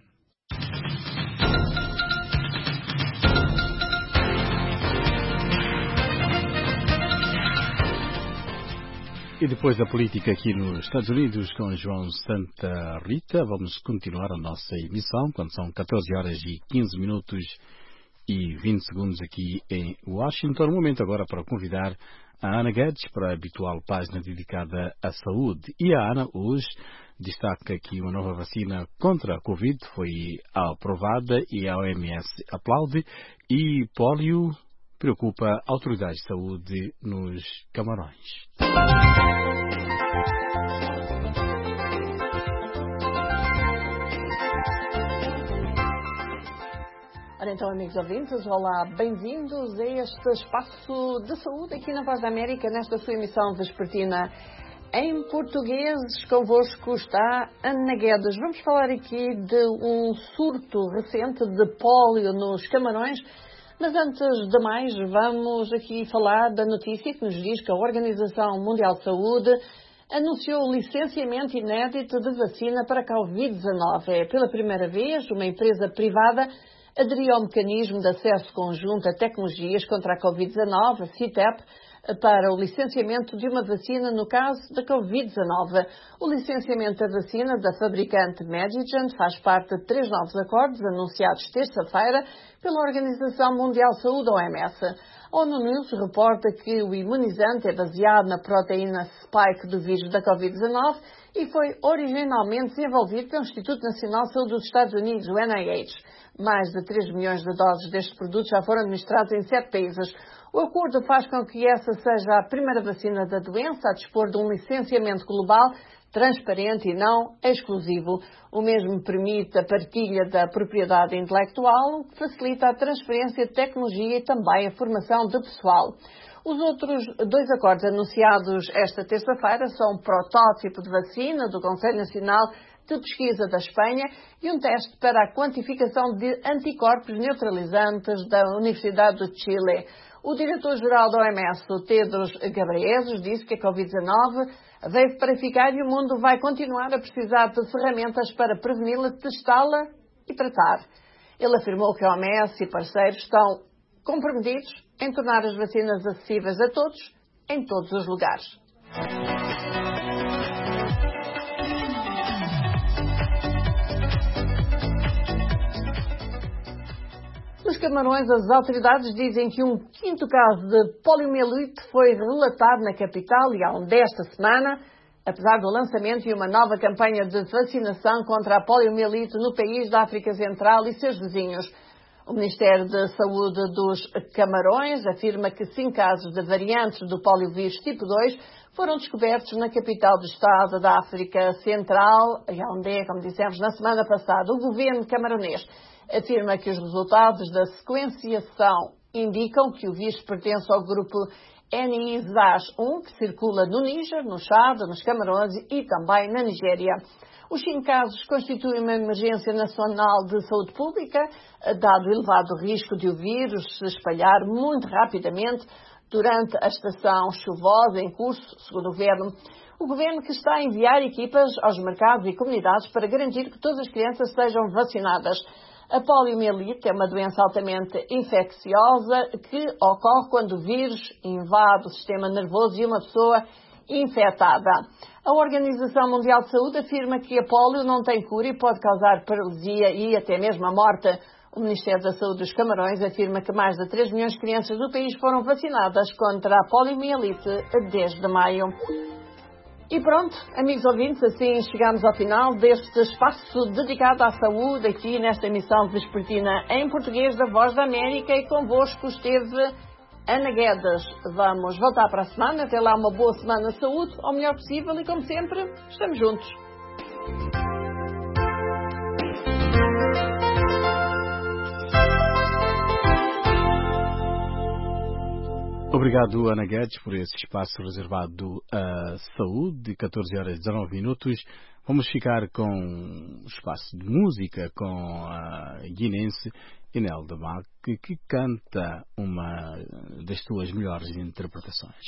E depois da política aqui nos Estados Unidos com João Santa Rita, vamos continuar a nossa emissão, quando são 14 horas e 15 minutos e 20 segundos aqui em Washington. Um momento agora para convidar a Ana Guedes para a habitual página dedicada à saúde. E a Ana hoje destaca que uma nova vacina contra a Covid foi aprovada e a OMS aplaude, e pólio preocupa autoridades de saúde nos Camarões. Ora então, amigos ouvintes, olá, bem-vindos a este espaço de saúde aqui na Voz da América, nesta sua emissão vespertina em português. Convosco está Ana Guedes. Vamos falar aqui de um surto recente de pólio nos Camarões, mas antes de mais vamos aqui falar da notícia que nos diz que a Organização Mundial de Saúde anunciou o licenciamento inédito de vacina para a Covid-19. É pela primeira vez uma empresa privada aderiu ao mecanismo de acesso conjunto a tecnologias contra a Covid-19, a CITEP, para o licenciamento de uma vacina no caso da Covid-19. O licenciamento da vacina da fabricante Medigen faz parte de 3 novos acordos anunciados terça-feira pela Organização Mundial de Saúde, OMS. A ONU News reporta que o imunizante é baseado na proteína spike do vírus da Covid-19 e foi originalmente desenvolvido pelo Instituto Nacional de Saúde dos Estados Unidos, o NIH. Mais de 3 milhões de doses deste produto já foram administrados em 7 países. O acordo faz com que essa seja a primeira vacina da doença a dispor de um licenciamento global transparente e não exclusivo. O mesmo permite a partilha da propriedade intelectual, que facilita a transferência de tecnologia e também a formação de pessoal. Os outros 2 acordos anunciados esta terça-feira são um protótipo de vacina do Conselho Nacional de Pesquisa da Espanha e um teste para a quantificação de anticorpos neutralizantes da Universidade de Chile. O diretor-geral da OMS, Tedros Ghebreyesus, disse que a Covid-19 veio para ficar e o mundo vai continuar a precisar de ferramentas para preveni-la, testá-la e tratar. Ele afirmou que a OMS e parceiros estão comprometidos em tornar as vacinas acessíveis a todos, em todos os lugares. Nos Camarões, as autoridades dizem que um 5º caso de poliomielite foi relatado na capital e há desta semana, apesar do lançamento de uma nova campanha de vacinação contra a poliomielite no país da África Central e seus vizinhos. O Ministério da Saúde dos Camarões afirma que 5 casos de variantes do poliovírus tipo 2 foram descobertos na capital do estado da África Central, Yaoundé, como dissemos na semana passada. O governo camaronês afirma que os resultados da sequenciação indicam que o vírus pertence ao grupo NISAS-1, que circula no Níger, no Chad, nos Camarões e também na Nigéria. Os 5 casos constituem uma emergência nacional de saúde pública, dado o elevado risco de o vírus se espalhar muito rapidamente durante a estação chuvosa em curso, segundo o governo. O governo que está a enviar equipas aos mercados e comunidades para garantir que todas as crianças sejam vacinadas. A poliomielite é uma doença altamente infecciosa que ocorre quando o vírus invade o sistema nervoso de uma pessoa infectada. A Organização Mundial de Saúde afirma que a polio não tem cura e pode causar paralisia e até mesmo a morte. O Ministério da Saúde dos Camarões afirma que mais de 3 milhões de crianças do país foram vacinadas contra a poliomielite desde maio. E pronto, amigos ouvintes, assim chegamos ao final deste espaço dedicado à saúde aqui nesta emissão vespertina em português da Voz da América, e convosco esteve Ana Guedes. Vamos voltar para a semana. Até lá, uma boa semana de saúde, ao melhor possível, e como sempre, estamos juntos. Obrigado, Ana Guedes, por esse espaço reservado à saúde. 14h19. Vamos ficar com um espaço de música com a guinense Imelda Mac, que canta uma das suas melhores interpretações.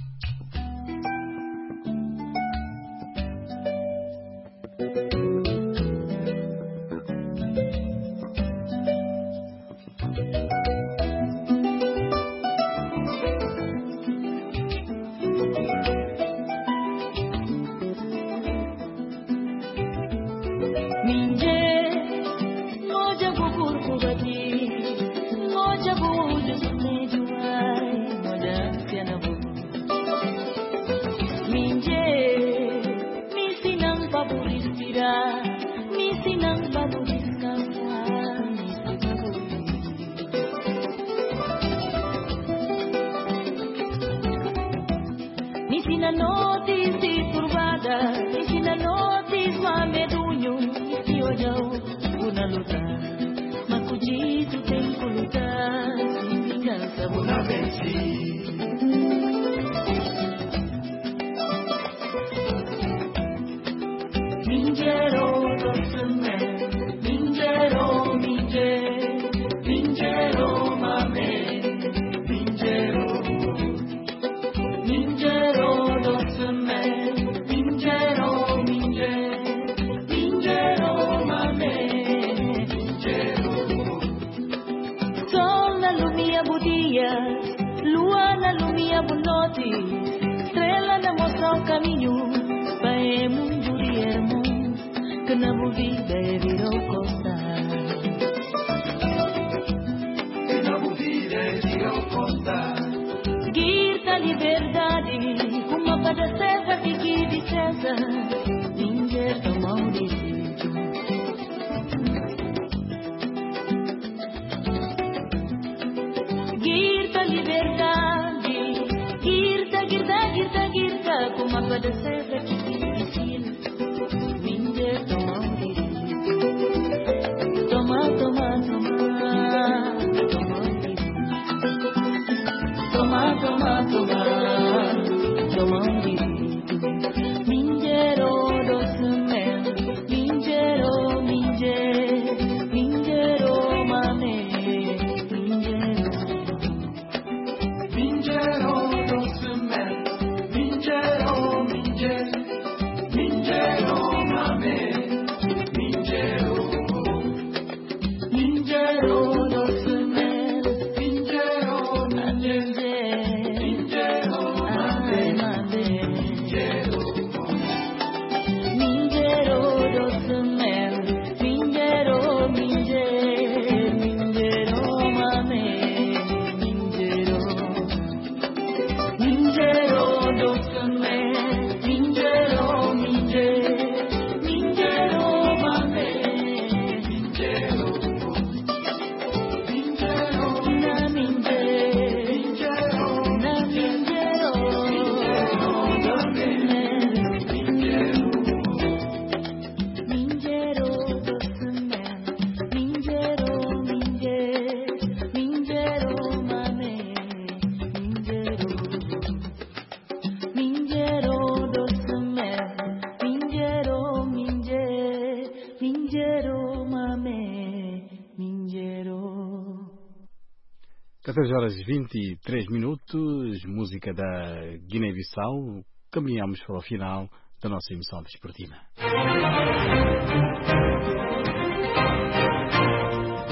Horas 23 minutos, música da Guiné-Bissau. Caminhamos para o final da nossa emissão vespertina.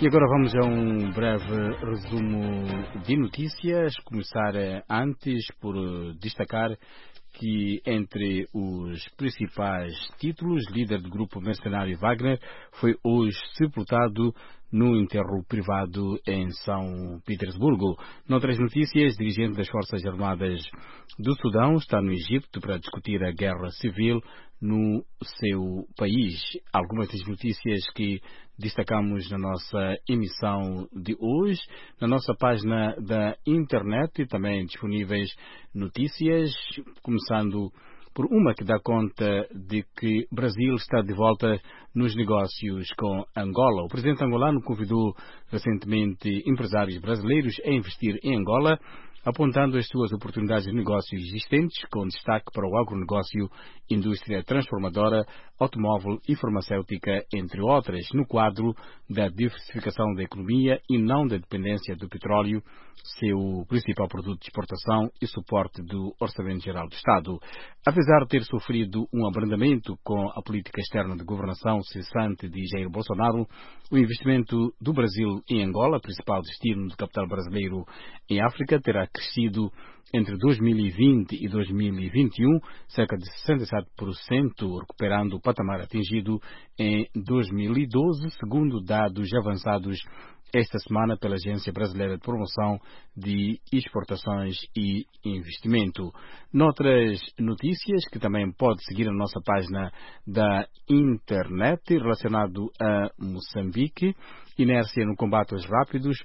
E agora vamos a um breve resumo de notícias. Começar antes por destacar que entre os principais títulos, líder do grupo mercenário Wagner foi hoje sepultado no enterro privado em São Petersburgo. Noutras notícias, dirigente das Forças Armadas do Sudão está no Egito para discutir a guerra civil no seu país. Algumas das notícias que destacamos na nossa emissão de hoje, na nossa página da internet, também disponíveis notícias, começando por uma que dá conta de que Brasil está de volta nos negócios com Angola. O presidente angolano convidou recentemente empresários brasileiros a investir em Angola, apontando as suas oportunidades de negócio existentes, com destaque para o agronegócio, indústria transformadora, automóvel e farmacêutica, entre outras, no quadro da diversificação da economia e não da dependência do petróleo, seu principal produto de exportação e suporte do Orçamento Geral do Estado. Apesar de ter sofrido um abrandamento com a política externa de governação cessante de Jair Bolsonaro, o investimento do Brasil em Angola, principal destino do capital brasileiro em África, terá crescido entre 2020 e 2021 cerca de 67%, recuperando o patamar atingido em 2012, segundo dados avançados esta semana pela Agência Brasileira de Promoção de Exportações e Investimento. Noutras notícias, que também pode seguir a nossa página da internet, relacionado a Moçambique, inércia no combate aos raptos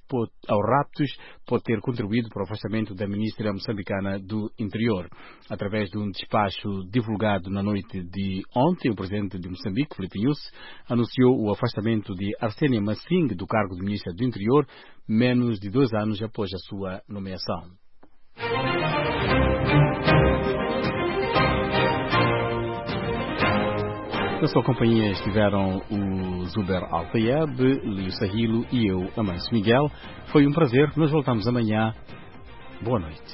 pode ter contribuído para o afastamento da ministra moçambicana do Interior. Através de um despacho divulgado na noite de ontem, o presidente de Moçambique, Filipe Nyusi, anunciou o afastamento de Arsênia Masing do cargo de ministra do Interior, menos de 2 anos após a sua nomeação. Na sua companhia estiveram o Zuber Al-Tayeb, Lio Sahilo e eu, Amancio Miguel. Foi um prazer. Nós voltamos amanhã. Boa noite.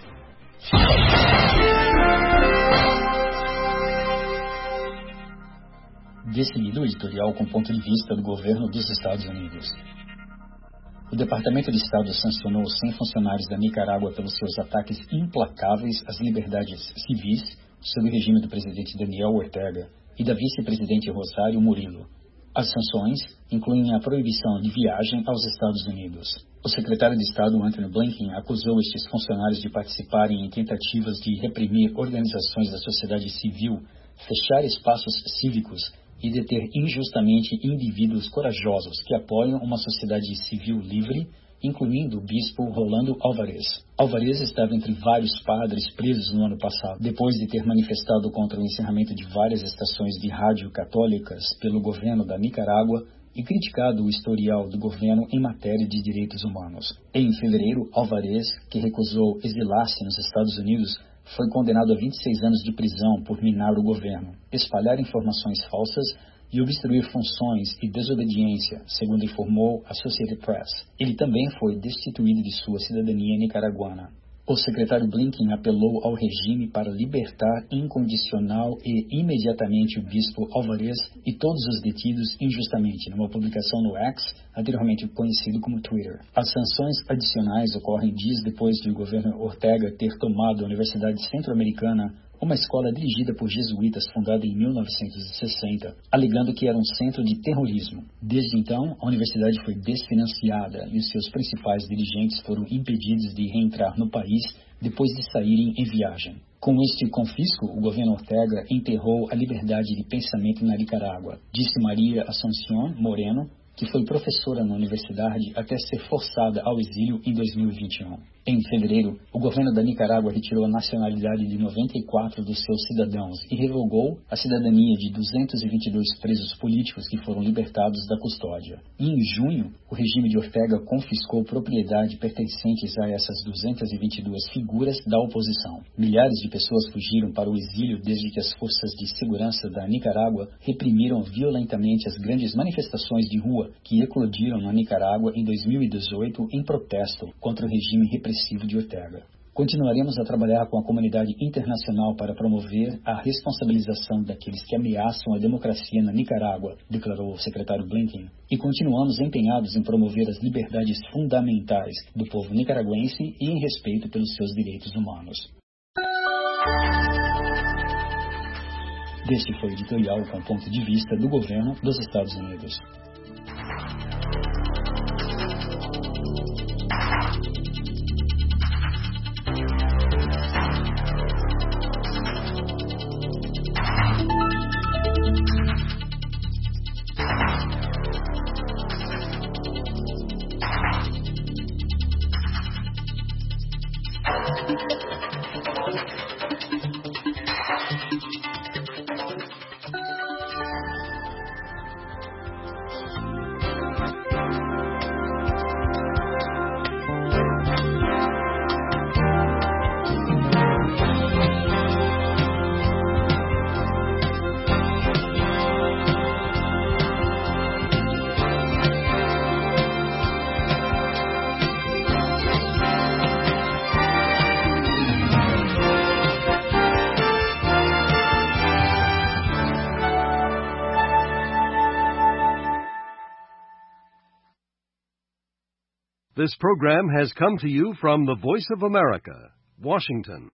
Decidido o editorial com ponto de vista do governo dos Estados Unidos. O Departamento de Estado sancionou 100 funcionários da Nicarágua pelos seus ataques implacáveis às liberdades civis sob o regime do presidente Daniel Ortega e da vice-presidente Rosário Murillo. As sanções incluem a proibição de viagem aos Estados Unidos. O secretário de Estado Antony Blinken acusou estes funcionários de participarem em tentativas de reprimir organizações da sociedade civil, fechar espaços cívicos e deter injustamente indivíduos corajosos que apoiam uma sociedade civil livre, incluindo o bispo Rolando Alvarez. Alvarez estava entre vários padres presos no ano passado, depois de ter manifestado contra o encerramento de várias estações de rádio católicas pelo governo da Nicarágua e criticado o historial do governo em matéria de direitos humanos. Em fevereiro, Alvarez, que recusou exilar-se nos Estados Unidos, foi condenado a 26 anos de prisão por minar o governo, espalhar informações falsas e obstruir funções e desobediência, segundo informou a Associated Press. Ele também foi destituído de sua cidadania nicaragüana. O secretário Blinken apelou ao regime para libertar incondicional e imediatamente o bispo Alvarez e todos os detidos injustamente, numa publicação no X, anteriormente conhecido como Twitter. As sanções adicionais ocorrem dias depois de o governo Ortega ter tomado a Universidade Centro-Americana, uma escola dirigida por jesuítas fundada em 1960, alegando que era um centro de terrorismo. Desde então, a universidade foi desfinanciada e os seus principais dirigentes foram impedidos de reentrar no país depois de saírem em viagem. Com este confisco, o governo Ortega enterrou a liberdade de pensamento na Nicarágua, disse Maria Asunción Moreno, que foi professora na universidade até ser forçada ao exílio em 2021. Em fevereiro, o governo da Nicarágua retirou a nacionalidade de 94 dos seus cidadãos e revogou a cidadania de 222 presos políticos que foram libertados da custódia. E em junho, o regime de Ortega confiscou propriedade pertencentes a essas 222 figuras da oposição. Milhares de pessoas fugiram para o exílio desde que as forças de segurança da Nicarágua reprimiram violentamente as grandes manifestações de rua que eclodiram na Nicarágua em 2018 em protesto contra o regime repressivo de Ortega. Continuaremos a trabalhar com a comunidade internacional para promover a responsabilização daqueles que ameaçam a democracia na Nicarágua, declarou o secretário Blinken, e continuamos empenhados em promover as liberdades fundamentais do povo nicaragüense e em respeito pelos seus direitos humanos. Este foi o editorial com o ponto de vista do governo dos Estados Unidos. This program has come to you from the Voice of America, Washington.